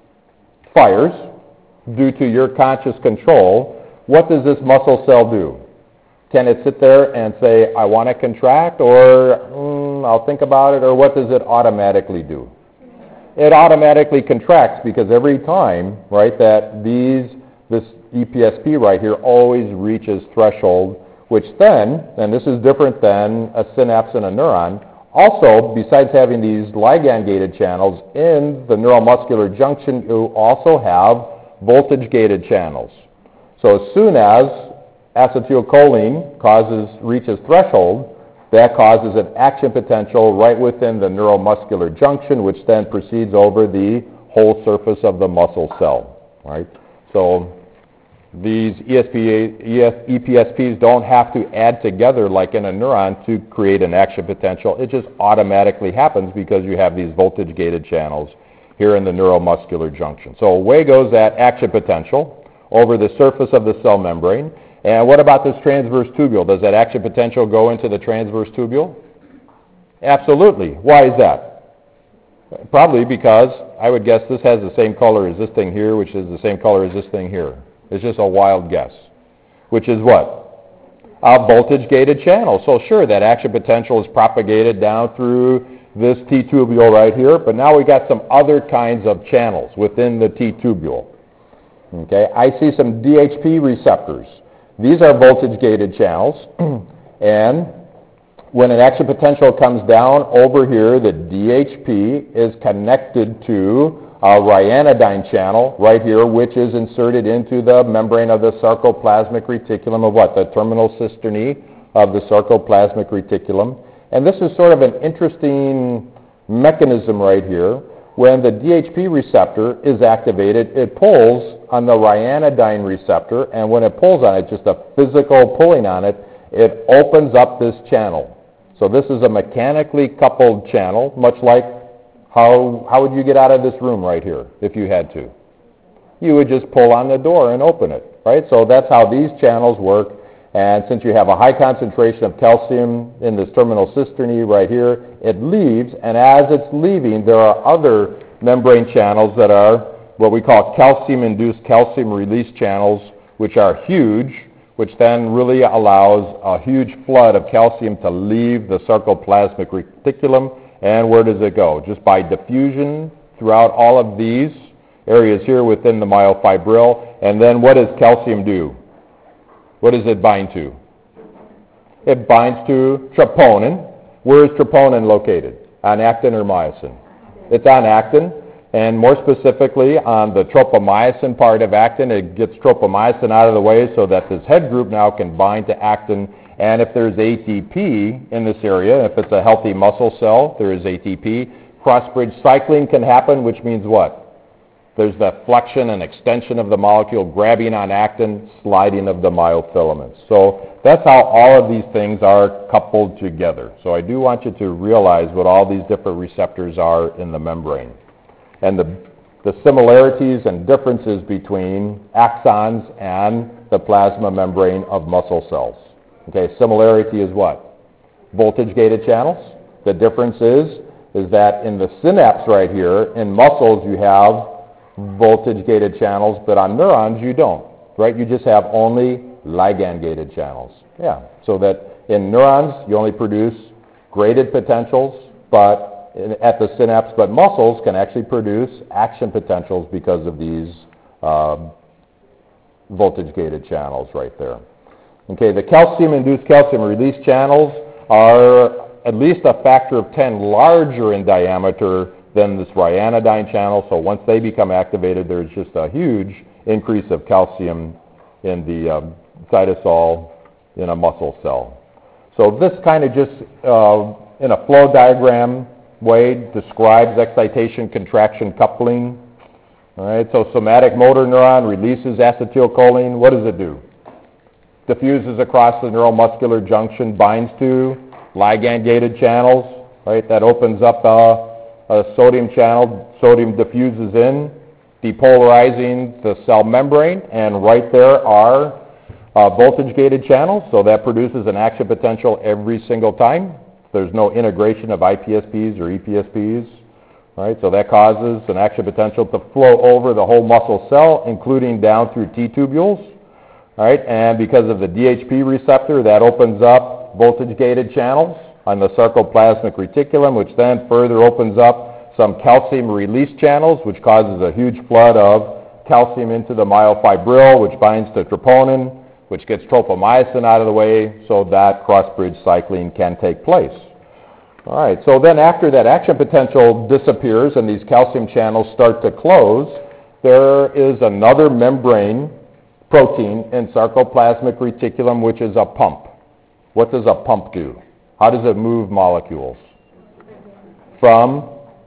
fires due to your conscious control, what does this muscle cell do? Can it sit there and say, I want to contract, or mm, I'll think about it, or what does it automatically do? It automatically contracts because every time, right, that these, this E P S P right here always reaches threshold, which then, and this is different than a synapse in a neuron, also, besides having these ligand-gated channels in the neuromuscular junction, you also have voltage-gated channels. So as soon as acetylcholine causes, reaches threshold, that causes an action potential right within the neuromuscular junction, which then proceeds over the whole surface of the muscle cell. Right? So these E P S Ps don't have to add together like in a neuron to create an action potential. It just automatically happens because you have these voltage-gated channels here in the neuromuscular junction. So away goes that action potential over the surface of the cell membrane. And what about this transverse tubule? Does that action potential go into the transverse tubule? Absolutely. Why is that? Probably because I would guess this has the same color as this thing here, which is the same color as this thing here. It's just a wild guess. Which is what? A voltage-gated channel. So sure, that action potential is propagated down through this T-tubule right here, but now we got some other kinds of channels within the T-tubule. Okay, I see some D H P receptors. These are voltage-gated channels, and when an action potential comes down over here, the D H P is connected to a ryanodine channel right here, which is inserted into the membrane of the sarcoplasmic reticulum of what? The terminal cisternae of the sarcoplasmic reticulum. And this is sort of an interesting mechanism right here. When the D H P receptor is activated, it pulls on the ryanodine receptor, and when it pulls on it, just a physical pulling on it, it opens up this channel. So this is a mechanically coupled channel, much like how, how would you get out of this room right here if you had to? You would just pull on the door and open it, right? So that's how these channels work, and since you have a high concentration of calcium in this terminal cisternae right here, it leaves, and as it's leaving, there are other membrane channels that are what we call calcium-induced calcium release channels, which are huge, which then really allows a huge flood of calcium to leave the sarcoplasmic reticulum. And where does it go? Just by diffusion throughout all of these areas here within the myofibril. And then what does calcium do? What does it bind to? It binds to troponin, Where is troponin located? On actin or myosin? It's on actin, and more specifically on the tropomyosin part of actin. It gets tropomyosin out of the way so that this head group now can bind to actin, and if there's A T P in this area, if it's a healthy muscle cell, there is A T P. Cross-bridge cycling can happen, which means what? There's that flexion and extension of the molecule, grabbing on actin, sliding of the myofilaments. So that's how all of these things are coupled together. So I do want you to realize what all these different receptors are in the membrane, and the, the similarities and differences between axons and the plasma membrane of muscle cells. Okay, similarity is what? Voltage-gated channels. The difference is, is that in the synapse right here, in muscles you have voltage-gated channels, but on neurons you don't, right? You just have only ligand-gated channels. Yeah, so that in neurons you only produce graded potentials, but in, at the synapse, but muscles can actually produce action potentials because of these uh, voltage-gated channels right there. Okay, the calcium-induced calcium release channels are at least a factor of ten larger in diameter than this ryanodine channel, so once they become activated, there's just a huge increase of calcium in the um, cytosol in a muscle cell. So this kind of just, uh, in a flow diagram way, describes excitation, contraction, coupling. All right, so somatic motor neuron releases acetylcholine. What does it do? Diffuses across the neuromuscular junction, binds to ligand-gated channels, right? That opens up uh, a sodium channel. Sodium diffuses in, depolarizing the cell membrane, and right there are uh, voltage-gated channels, so that produces an action potential every single time. There's no integration of I P S Ps or E P S Ps, right? So that causes an action potential to flow over the whole muscle cell, including down through T-tubules, right? And because of the D H P receptor, that opens up voltage-gated channels on the sarcoplasmic reticulum, which then further opens up some calcium release channels, which causes a huge flood of calcium into the myofibril, which binds to troponin, which gets tropomyosin out of the way, so that cross-bridge cycling can take place. All right, so then after that action potential disappears and these calcium channels start to close, there is another membrane protein in sarcoplasmic reticulum, which is a pump. What does a pump do? How does it move molecules? From,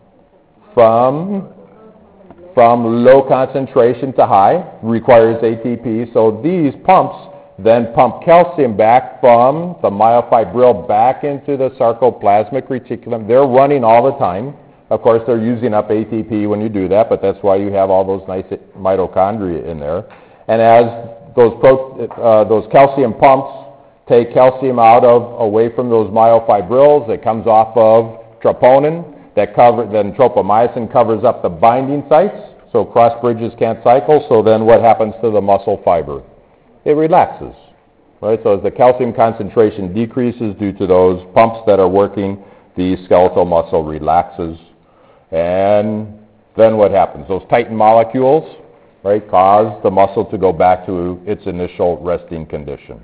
from, from low concentration to high, requires A T P. So these pumps then pump calcium back from the myofibril back into the sarcoplasmic reticulum. They're running all the time. Of course, they're using up A T P when you do that, but that's why you have all those nice mitochondria in there. And as those, pro, uh, those calcium pumps take calcium out of, away from those myofibrils, it comes off of troponin, that cover, then tropomyosin covers up the binding sites, so cross bridges can't cycle, so then what happens to the muscle fiber? It relaxes, right? So as the calcium concentration decreases due to those pumps that are working, the skeletal muscle relaxes, and then what happens? Those tightened molecules, right, cause the muscle to go back to its initial resting condition.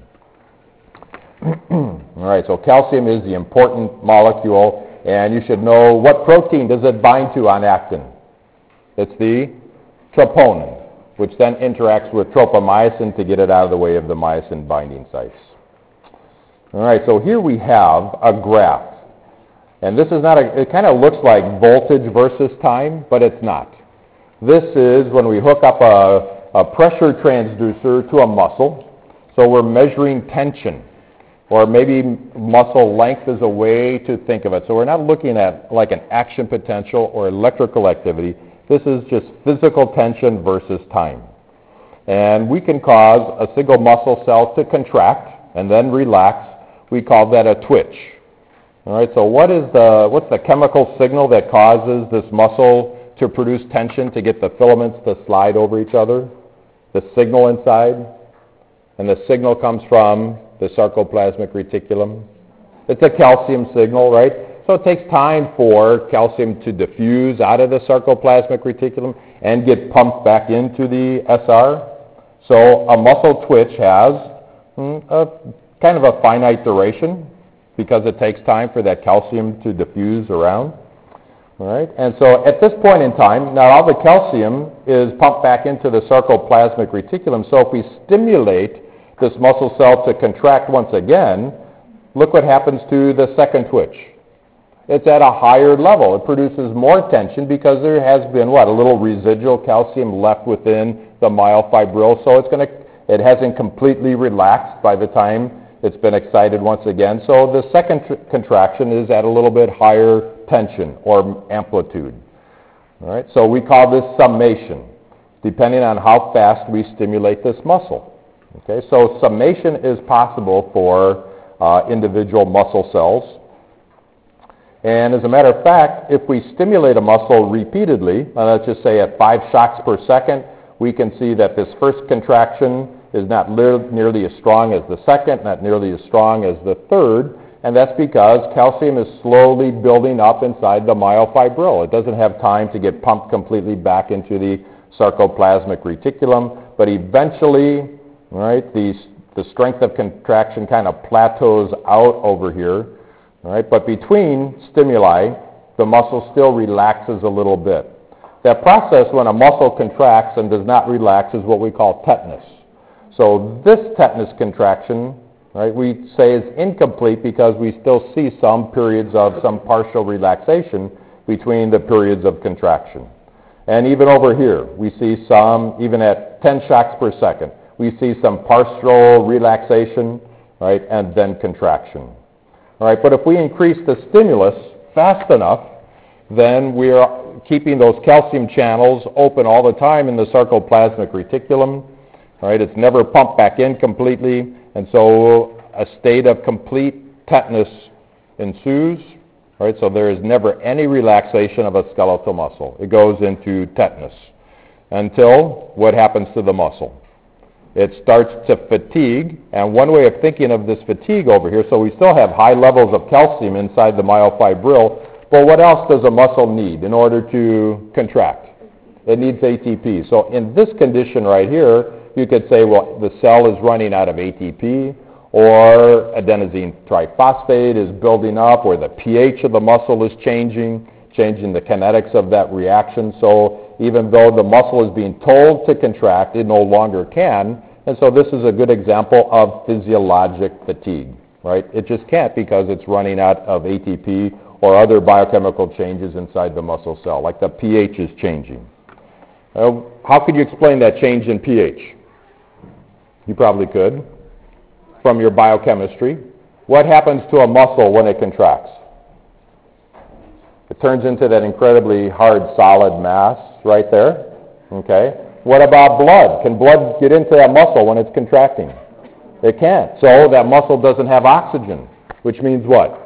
All right, so calcium is the important molecule, and you should know what protein does it bind to on actin. It's the troponin, which then interacts with tropomyosin to get it out of the way of the myosin binding sites. All right, so here we have a graph, and this is not a, it kind of looks like voltage versus time, but it's not. This is when we hook up a, a pressure transducer to a muscle, so we're measuring tension, or maybe muscle length is a way to think of it. So we're not looking at like an action potential or electrical activity. This is just physical tension versus time. And we can cause a single muscle cell to contract and then relax. We call that a twitch. All right, so what is the, what's the chemical signal that causes this muscle to produce tension to get the filaments to slide over each other? The signal inside. And the signal comes from the sarcoplasmic reticulum. It's a calcium signal, right? So it takes time for calcium to diffuse out of the sarcoplasmic reticulum and get pumped back into the S R. So a muscle twitch has hmm, a kind of a finite duration. because it takes time for that calcium to diffuse around. All right, and so at this point in time, now all the calcium is pumped back into the sarcoplasmic reticulum. So if we stimulate this muscle cell to contract once again, look what happens to the second twitch. It's at a higher level. It produces more tension because there has been, what, a little residual calcium left within the myofibril. So it's going to, it hasn't completely relaxed by the time it's been excited once again. So the second tr- contraction is at a little bit higher tension or amplitude. All right, so we call this summation, depending on how fast we stimulate this muscle. Okay, so summation is possible for uh, individual muscle cells. And as a matter of fact, if we stimulate a muscle repeatedly, uh, let's just say at five shocks per second, we can see that this first contraction is not le- nearly as strong as the second, not nearly as strong as the third, and that's because calcium is slowly building up inside the myofibril. It doesn't have time to get pumped completely back into the sarcoplasmic reticulum, but eventually, right, the, the strength of contraction kind of plateaus out over here, all right, but between stimuli, the muscle still relaxes a little bit. That process when a muscle contracts and does not relax is what we call tetanus. So this tetanus contraction, right, we say is incomplete because we still see some periods of some partial relaxation between the periods of contraction. And even over here, we see some, even at ten shocks per second, we see some partial relaxation, right, and then contraction. All right, but if we increase the stimulus fast enough, then we are keeping those calcium channels open all the time in the sarcoplasmic reticulum. All right, it's never pumped back in completely, and so a state of complete tetanus ensues. All right, so there is never any relaxation of a skeletal muscle. It goes into tetanus until what happens to the muscle? It starts to fatigue, and one way of thinking of this fatigue over here, so we still have high levels of calcium inside the myofibril, but what else does a muscle need in order to contract? It needs A T P. So in this condition right here, you could say, well, the cell is running out of A T P, or adenosine triphosphate is building up, or the pH of the muscle is changing, changing the kinetics of that reaction. So even though the muscle is being told to contract, it no longer can. And so this is a good example of physiologic fatigue, right? It just can't because it's running out of A T P or other biochemical changes inside the muscle cell, like the pH is changing. Uh, how could you explain that change in pH? You probably could, from your biochemistry. What happens to a muscle when it contracts? It turns into that incredibly hard, solid mass right there. Okay. What about blood? Can blood get into that muscle when it's contracting? It can't. So that muscle doesn't have oxygen, which means what?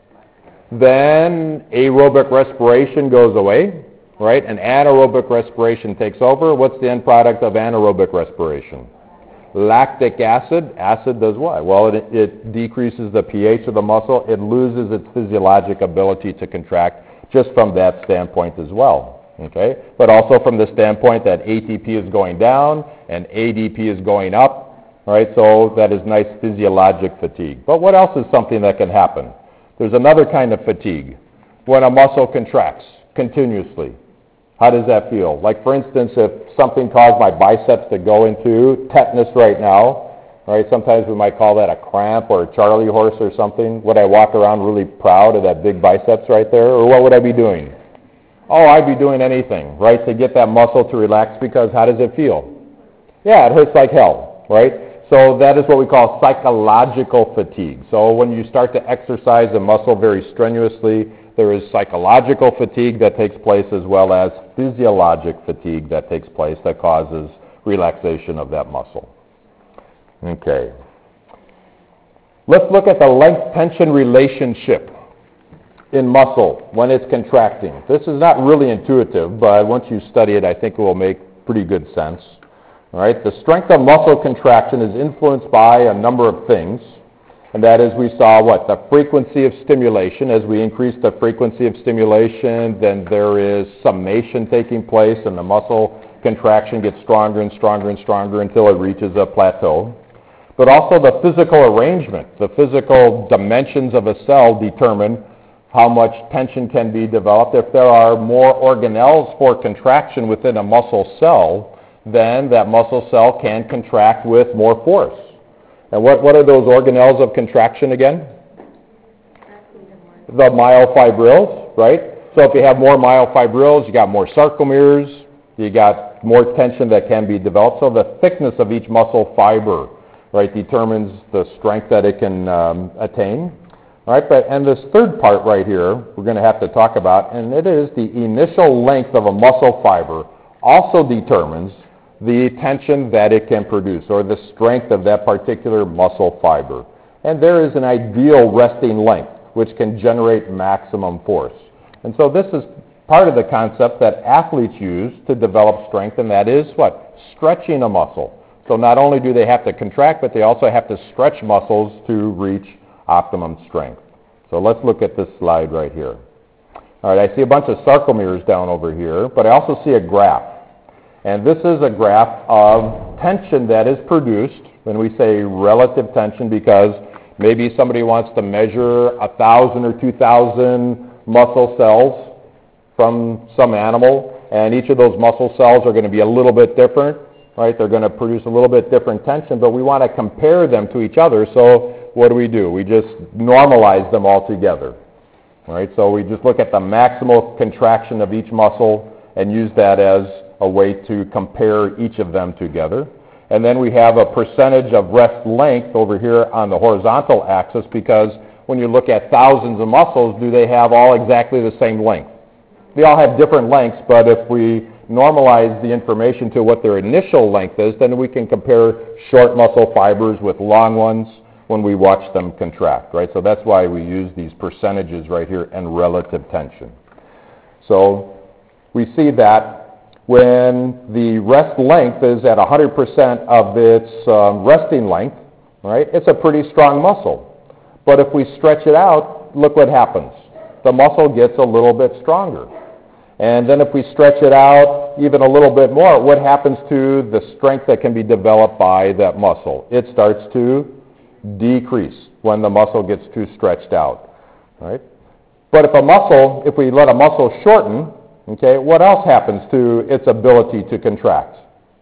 Then aerobic respiration goes away, right? And anaerobic respiration takes over. What's the end product of anaerobic respiration? Lactic acid. Acid does what? Well, it, it decreases the pH of the muscle. It loses its physiologic ability to contract just from that standpoint as well. Okay? But also from the standpoint that A T P is going down and A D P is going up. All right? So that is nice physiologic fatigue. But what else is something that can happen? There's another kind of fatigue. When a muscle contracts continuously, how does that feel? Like, for instance, if something caused my biceps to go into tetanus right now, right? Sometimes we might call that a cramp or a Charlie horse or something. Would I walk around really proud of that big biceps right there? Or what would I be doing? Oh, I'd be doing anything, right, to get that muscle to relax, because how does it feel? Yeah, it hurts like hell, right? So that is what we call psychological fatigue. So when you start to exercise a muscle very strenuously, there is psychological fatigue that takes place as well as physiologic fatigue that takes place that causes relaxation of that muscle. Okay. Let's look at the length-tension relationship in muscle when it's contracting. This is not really intuitive, but once you study it, I think it will make pretty good sense. All right. The strength of muscle contraction is influenced by a number of things. And that is, we saw what? The frequency of stimulation. As we increase the frequency of stimulation, then there is summation taking place, and the muscle contraction gets stronger and stronger and stronger until it reaches a plateau. But also the physical arrangement, the physical dimensions of a cell determine how much tension can be developed. If there are more organelles for contraction within a muscle cell, then that muscle cell can contract with more force. And what, what are those organelles of contraction again? The myofibrils, right? So if you have more myofibrils, you got more sarcomeres, you got more tension that can be developed. So the thickness of each muscle fiber, right, determines the strength that it can um, attain. All right, but and this third part right here, we're going to have to talk about, and it is the initial length of a muscle fiber also determines the tension that it can produce, or the strength of that particular muscle fiber. And there is an ideal resting length, which can generate maximum force. And so this is part of the concept that athletes use to develop strength, and that is what? Stretching a muscle. So not only do they have to contract, but they also have to stretch muscles to reach optimum strength. So let's look at this slide right here. All right, I see a bunch of sarcomeres down over here, but I also see a graph. And this is a graph of tension that is produced when we say relative tension, because maybe somebody wants to measure a thousand or two thousand muscle cells from some animal, and each of those muscle cells are going to be a little bit different, right? They're going to produce a little bit different tension, but we want to compare them to each other. So what do we do? We just normalize them all together, right? So we just look at the maximal contraction of each muscle and use that as a way to compare each of them together. And then we have a percentage of rest length over here on the horizontal axis, because when you look at thousands of muscles, do they have all exactly the same length? They all have different lengths, but if we normalize the information to what their initial length is, then we can compare short muscle fibers with long ones when we watch them contract, right? So that's why we use these percentages right here and relative tension. So we see that when the rest length is at one hundred percent of its um, resting length, right, it's a pretty strong muscle. But if we stretch it out, look what happens. The muscle gets a little bit stronger. And then if we stretch it out even a little bit more, what happens to the strength that can be developed by that muscle? It starts to decrease when the muscle gets too stretched out, right? But if a muscle, if we let a muscle shorten, okay, what else happens to its ability to contract?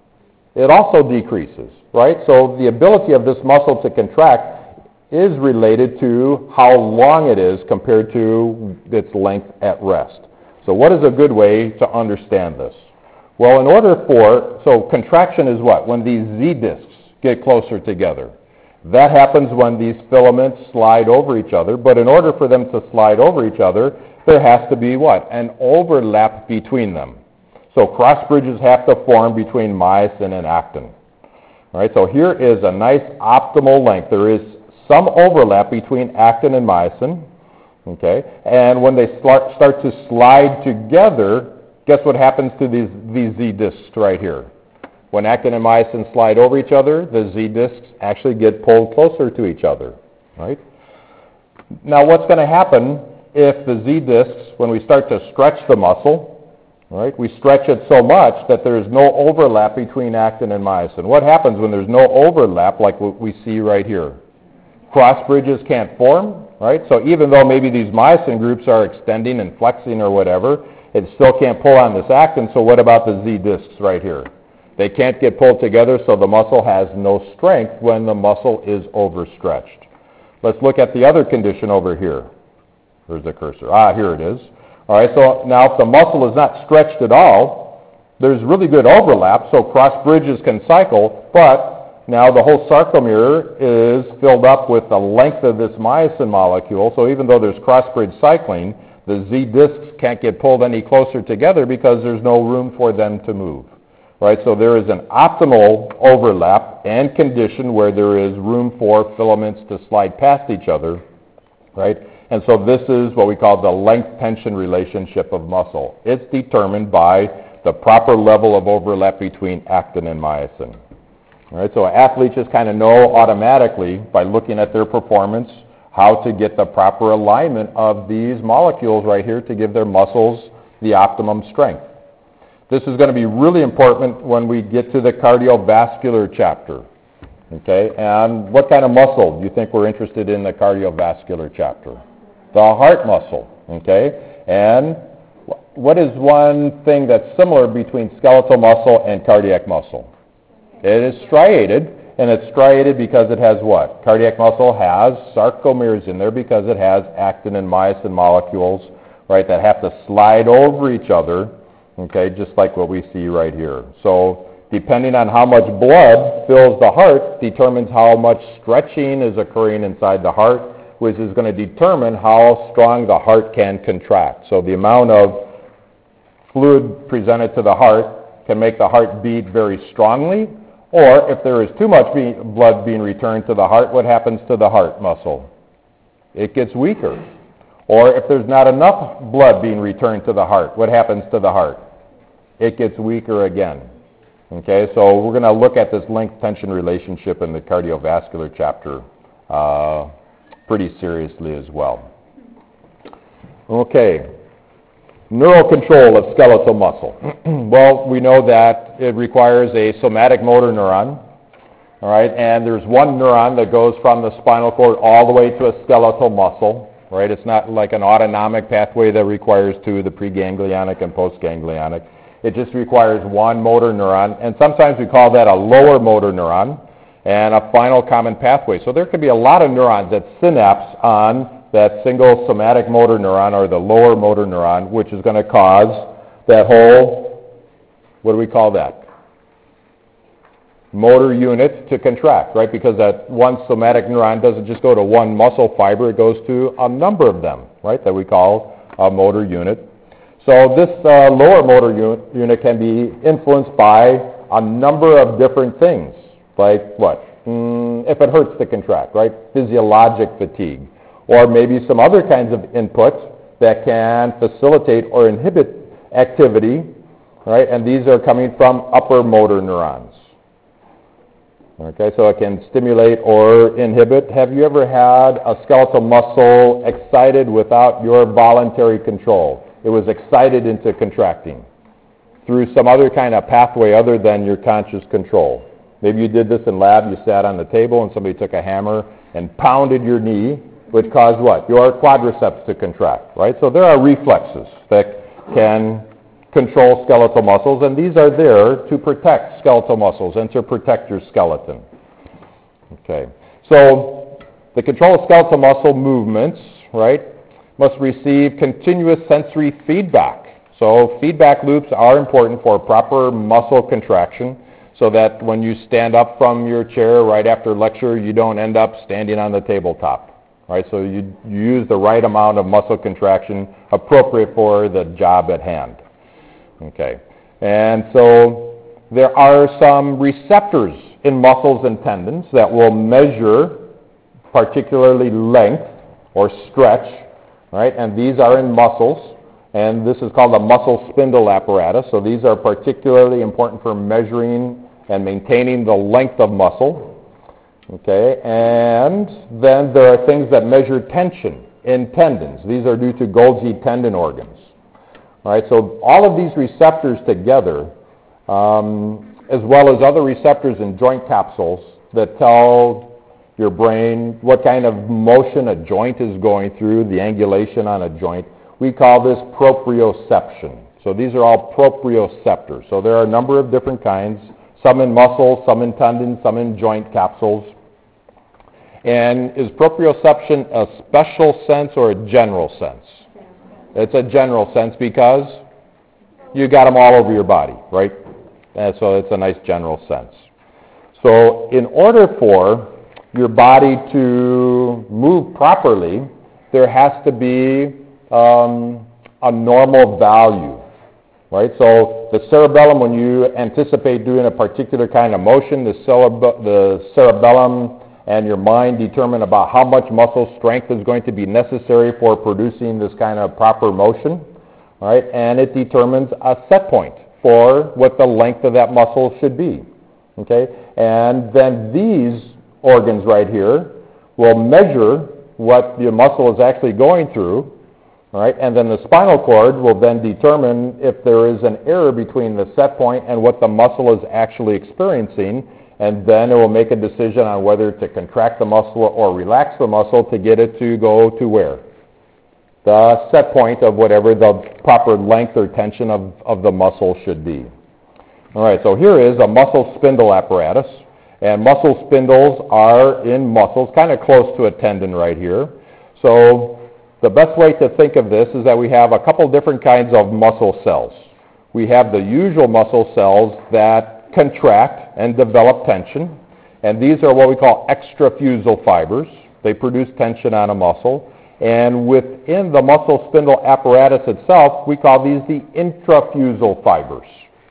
It also decreases, right? So the ability of this muscle to contract is related to how long it is compared to its length at rest. So what is a good way to understand this? Well, in order for, so contraction is what? When these Z-discs get closer together. That happens when these filaments slide over each other, but in order for them to slide over each other, there has to be what? An overlap between them. So cross bridges have to form between myosin and actin. All right, so here is a nice optimal length. There is some overlap between actin and myosin, okay? And when they start, start to slide together, guess what happens to these, these Z-discs right here? When actin and myosin slide over each other, the Z-discs actually get pulled closer to each other, right? Now what's going to happen if the Z-discs, when we start to stretch the muscle, right, we stretch it so much that there's no overlap between actin and myosin. What happens when there's no overlap like what we see right here? Cross bridges can't form, right? So even though maybe these myosin groups are extending and flexing or whatever, it still can't pull on this actin, so what about the Z-discs right here? They can't get pulled together, so the muscle has no strength when the muscle is overstretched. Let's look at the other condition over here. Where's the cursor? Ah, here it is. All right, so now if the muscle is not stretched at all, there's really good overlap, so cross bridges can cycle, but now the whole sarcomere is filled up with the length of this myosin molecule, so even though there's cross bridge cycling, the Z-discs can't get pulled any closer together because there's no room for them to move. Right, so there is an optimal overlap and condition where there is room for filaments to slide past each other, right? And so this is what we call the length-tension relationship of muscle. It's determined by the proper level of overlap between actin and myosin. All right, so athletes just kind of know automatically by looking at their performance how to get the proper alignment of these molecules right here to give their muscles the optimum strength. This is going to be really important when we get to the cardiovascular chapter. Okay, and what kind of muscle do you think we're interested in the cardiovascular chapter? The heart muscle, okay? And what is one thing that's similar between skeletal muscle and cardiac muscle? It is striated, and it's striated because it has what? Cardiac muscle has sarcomeres in there because it has actin and myosin molecules, right, that have to slide over each other, okay, just like what we see right here. So depending on how much blood fills the heart determines how much stretching is occurring inside the heart, which is going to determine how strong the heart can contract. So the amount of fluid presented to the heart can make the heart beat very strongly, or if there is too much be- blood being returned to the heart, what happens to the heart muscle? It gets weaker. Or if there's not enough blood being returned to the heart, what happens to the heart? It gets weaker again. Okay, so we're going to look at this length-tension relationship in the cardiovascular chapter uh, pretty seriously as well. Okay, neural control of skeletal muscle. Well, we know that it requires a somatic motor neuron, all right, and there's one neuron that goes from the spinal cord all the way to a skeletal muscle, right? It's not like an autonomic pathway that requires two, the preganglionic and postganglionic. It just requires one motor neuron, and sometimes we call that a lower motor neuron and a final common pathway. So there could be a lot of neurons that synapse on that single somatic motor neuron or the lower motor neuron, which is going to cause that whole, what do we call that? Motor unit to contract, right? Because that one somatic neuron doesn't just go to one muscle fiber, it goes to a number of them, right, that we call a motor unit. So this uh, lower motor un- unit can be influenced by a number of different things, like what? Mm, if it hurts to contract, right? Physiologic fatigue. Or maybe some other kinds of inputs that can facilitate or inhibit activity, right? And these are coming from upper motor neurons. Okay, so it can stimulate or inhibit. Have you ever had a skeletal muscle excited without your voluntary control? It was excited into contracting through some other kind of pathway other than your conscious control. Maybe you did this in lab, you sat on the table and somebody took a hammer and pounded your knee, which caused what? Your quadriceps to contract, right? So there are reflexes that can control skeletal muscles, and these are there to protect skeletal muscles and to protect your skeleton. Okay, so the control of skeletal muscle movements, right, must receive continuous sensory feedback. So feedback loops are important for proper muscle contraction so that when you stand up from your chair right after lecture, you don't end up standing on the tabletop, right? So you, you use the right amount of muscle contraction appropriate for the job at hand. Okay, and so there are some receptors in muscles and tendons that will measure particularly length or stretch, right? And these are in muscles, and this is called the muscle spindle apparatus. So these are particularly important for measuring and maintaining the length of muscle. Okay, and then there are things that measure tension in tendons. These are due to Golgi tendon organs. All right, so all of these receptors together, um, as well as other receptors in joint capsules that tell your brain what kind of motion a joint is going through, the angulation on a joint, we call this proprioception. So these are all proprioceptors. So there are a number of different kinds, some in muscles, some in tendons, some in joint capsules. And is proprioception a special sense or a general sense? It's a general sense because you got them all over your body, right? And so it's a nice general sense. So in order for your body to move properly, there has to be um, a normal value, right? So the cerebellum, when you anticipate doing a particular kind of motion, the, cerebe- the cerebellum and your mind determine about how much muscle strength is going to be necessary for producing this kind of proper motion, right? And it determines a set point for what the length of that muscle should be, okay? And then these organs right here will measure what the muscle is actually going through, all right? And then the spinal cord will then determine if there is an error between the set point and what the muscle is actually experiencing, and then it will make a decision on whether to contract the muscle or relax the muscle to get it to go to where? The set point of whatever the proper length or tension of, of the muscle should be. All right, so here is a muscle spindle apparatus, and muscle spindles are in muscles, kind of close to a tendon right here. So the best way to think of this is that we have a couple different kinds of muscle cells. We have the usual muscle cells that contract and develop tension, and these are what we call extrafusal fibers. They produce tension on a muscle, and within the muscle spindle apparatus itself, we call these the intrafusal fibers.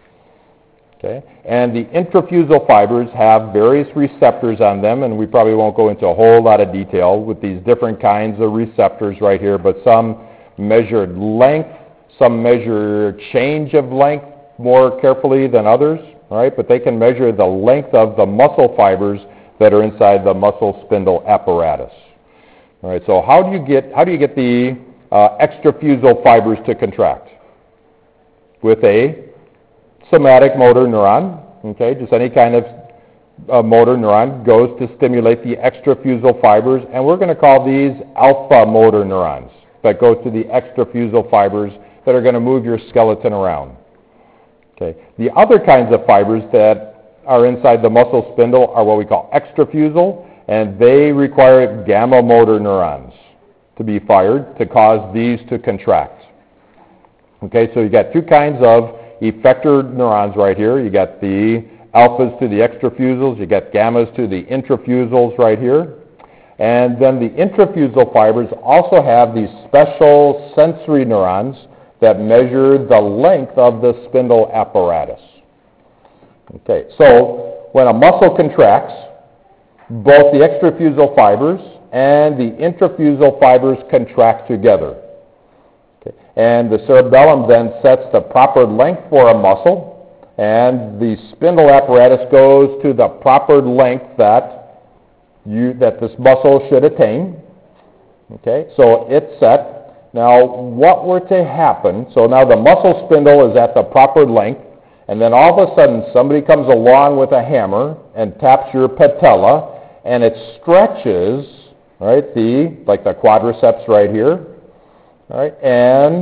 Okay? And the intrafusal fibers have various receptors on them, and we probably won't go into a whole lot of detail with these different kinds of receptors right here, but some measure length, some measure change of length more carefully than others, all right? But they can measure the length of the muscle fibers that are inside the muscle spindle apparatus. All right, so how do you get, how do you get the uh, extrafusal fibers to contract? With a somatic motor neuron, okay, just any kind of uh, motor neuron goes to stimulate the extrafusal fibers, and we're going to call these alpha motor neurons that go to the extrafusal fibers that are going to move your skeleton around. Okay. The other kinds of fibers that are inside the muscle spindle are what we call extrafusal, and they require gamma motor neurons to be fired to cause these to contract. Okay, so you got two kinds of effector neurons right here. You got the alphas to the extrafusals, you got gammas to the intrafusals right here. And then the intrafusal fibers also have these special sensory neurons that measure the length of the spindle apparatus. Okay, so when a muscle contracts, both the extrafusal fibers and the intrafusal fibers contract together. Okay. And the cerebellum then sets the proper length for a muscle, and the spindle apparatus goes to the proper length that you that this muscle should attain. Okay, so it's set. Now, what were to happen, so now the muscle spindle is at the proper length, and then all of a sudden somebody comes along with a hammer and taps your patella, and it stretches, right, the, like the quadriceps right here, right, and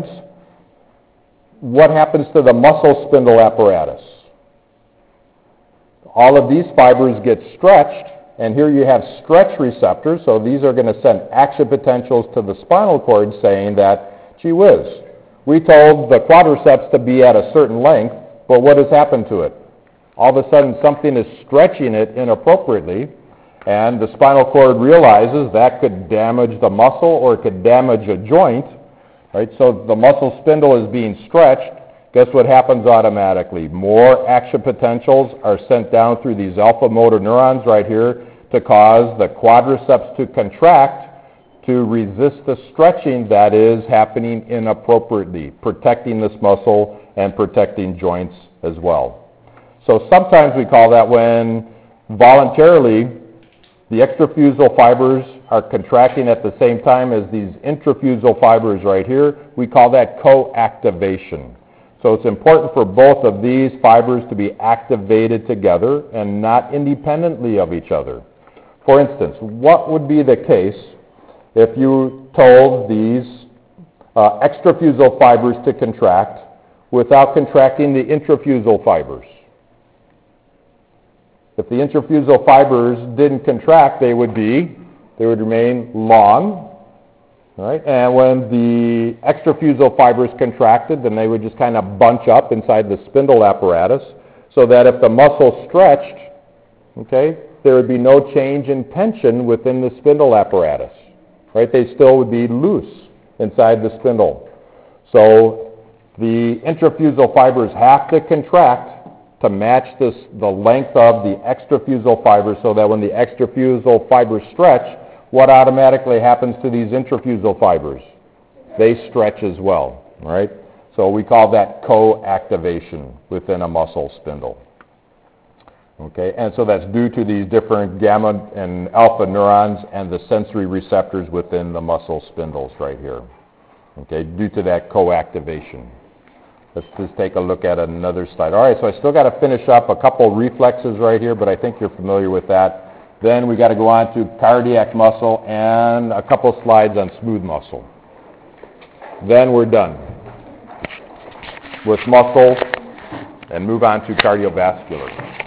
what happens to the muscle spindle apparatus? All of these fibers get stretched, and here you have stretch receptors, so these are going to send action potentials to the spinal cord saying that, gee whiz, we told the quadriceps to be at a certain length, but what has happened to it? All of a sudden something is stretching it inappropriately, and the spinal cord realizes that could damage the muscle or it could damage a joint, right? So the muscle spindle is being stretched. Guess what happens automatically? More action potentials are sent down through these alpha motor neurons right here to cause the quadriceps to contract to resist the stretching that is happening inappropriately, protecting this muscle and protecting joints as well. So sometimes we call that when voluntarily the extrafusal fibers are contracting at the same time as these intrafusal fibers right here, we call that co-activation. So it's important for both of these fibers to be activated together and not independently of each other. For instance, what would be the case if you told these uh, extrafusal fibers to contract without contracting the intrafusal fibers? If the intrafusal fibers didn't contract, they would be, they would remain long. Right? And when the extrafusal fibers contracted, then they would just kind of bunch up inside the spindle apparatus so that if the muscle stretched, okay, there would be no change in tension within the spindle apparatus. Right? They still would be loose inside the spindle. So the intrafusal fibers have to contract to match this, the length of the extrafusal fibers so that when the extrafusal fibers stretch, what automatically happens to these intrafusal fibers? They stretch as well, right? So we call that co-activation within a muscle spindle. Okay, and so that's due to these different gamma and alpha neurons and the sensory receptors within the muscle spindles right here. Okay, due to that co-activation. Let's just take a look at another slide. All right, so I still got to finish up a couple reflexes right here, but I think you're familiar with that. Then we got to go on to cardiac muscle and a couple slides on smooth muscle. Then we're done with muscle and move on to cardiovascular.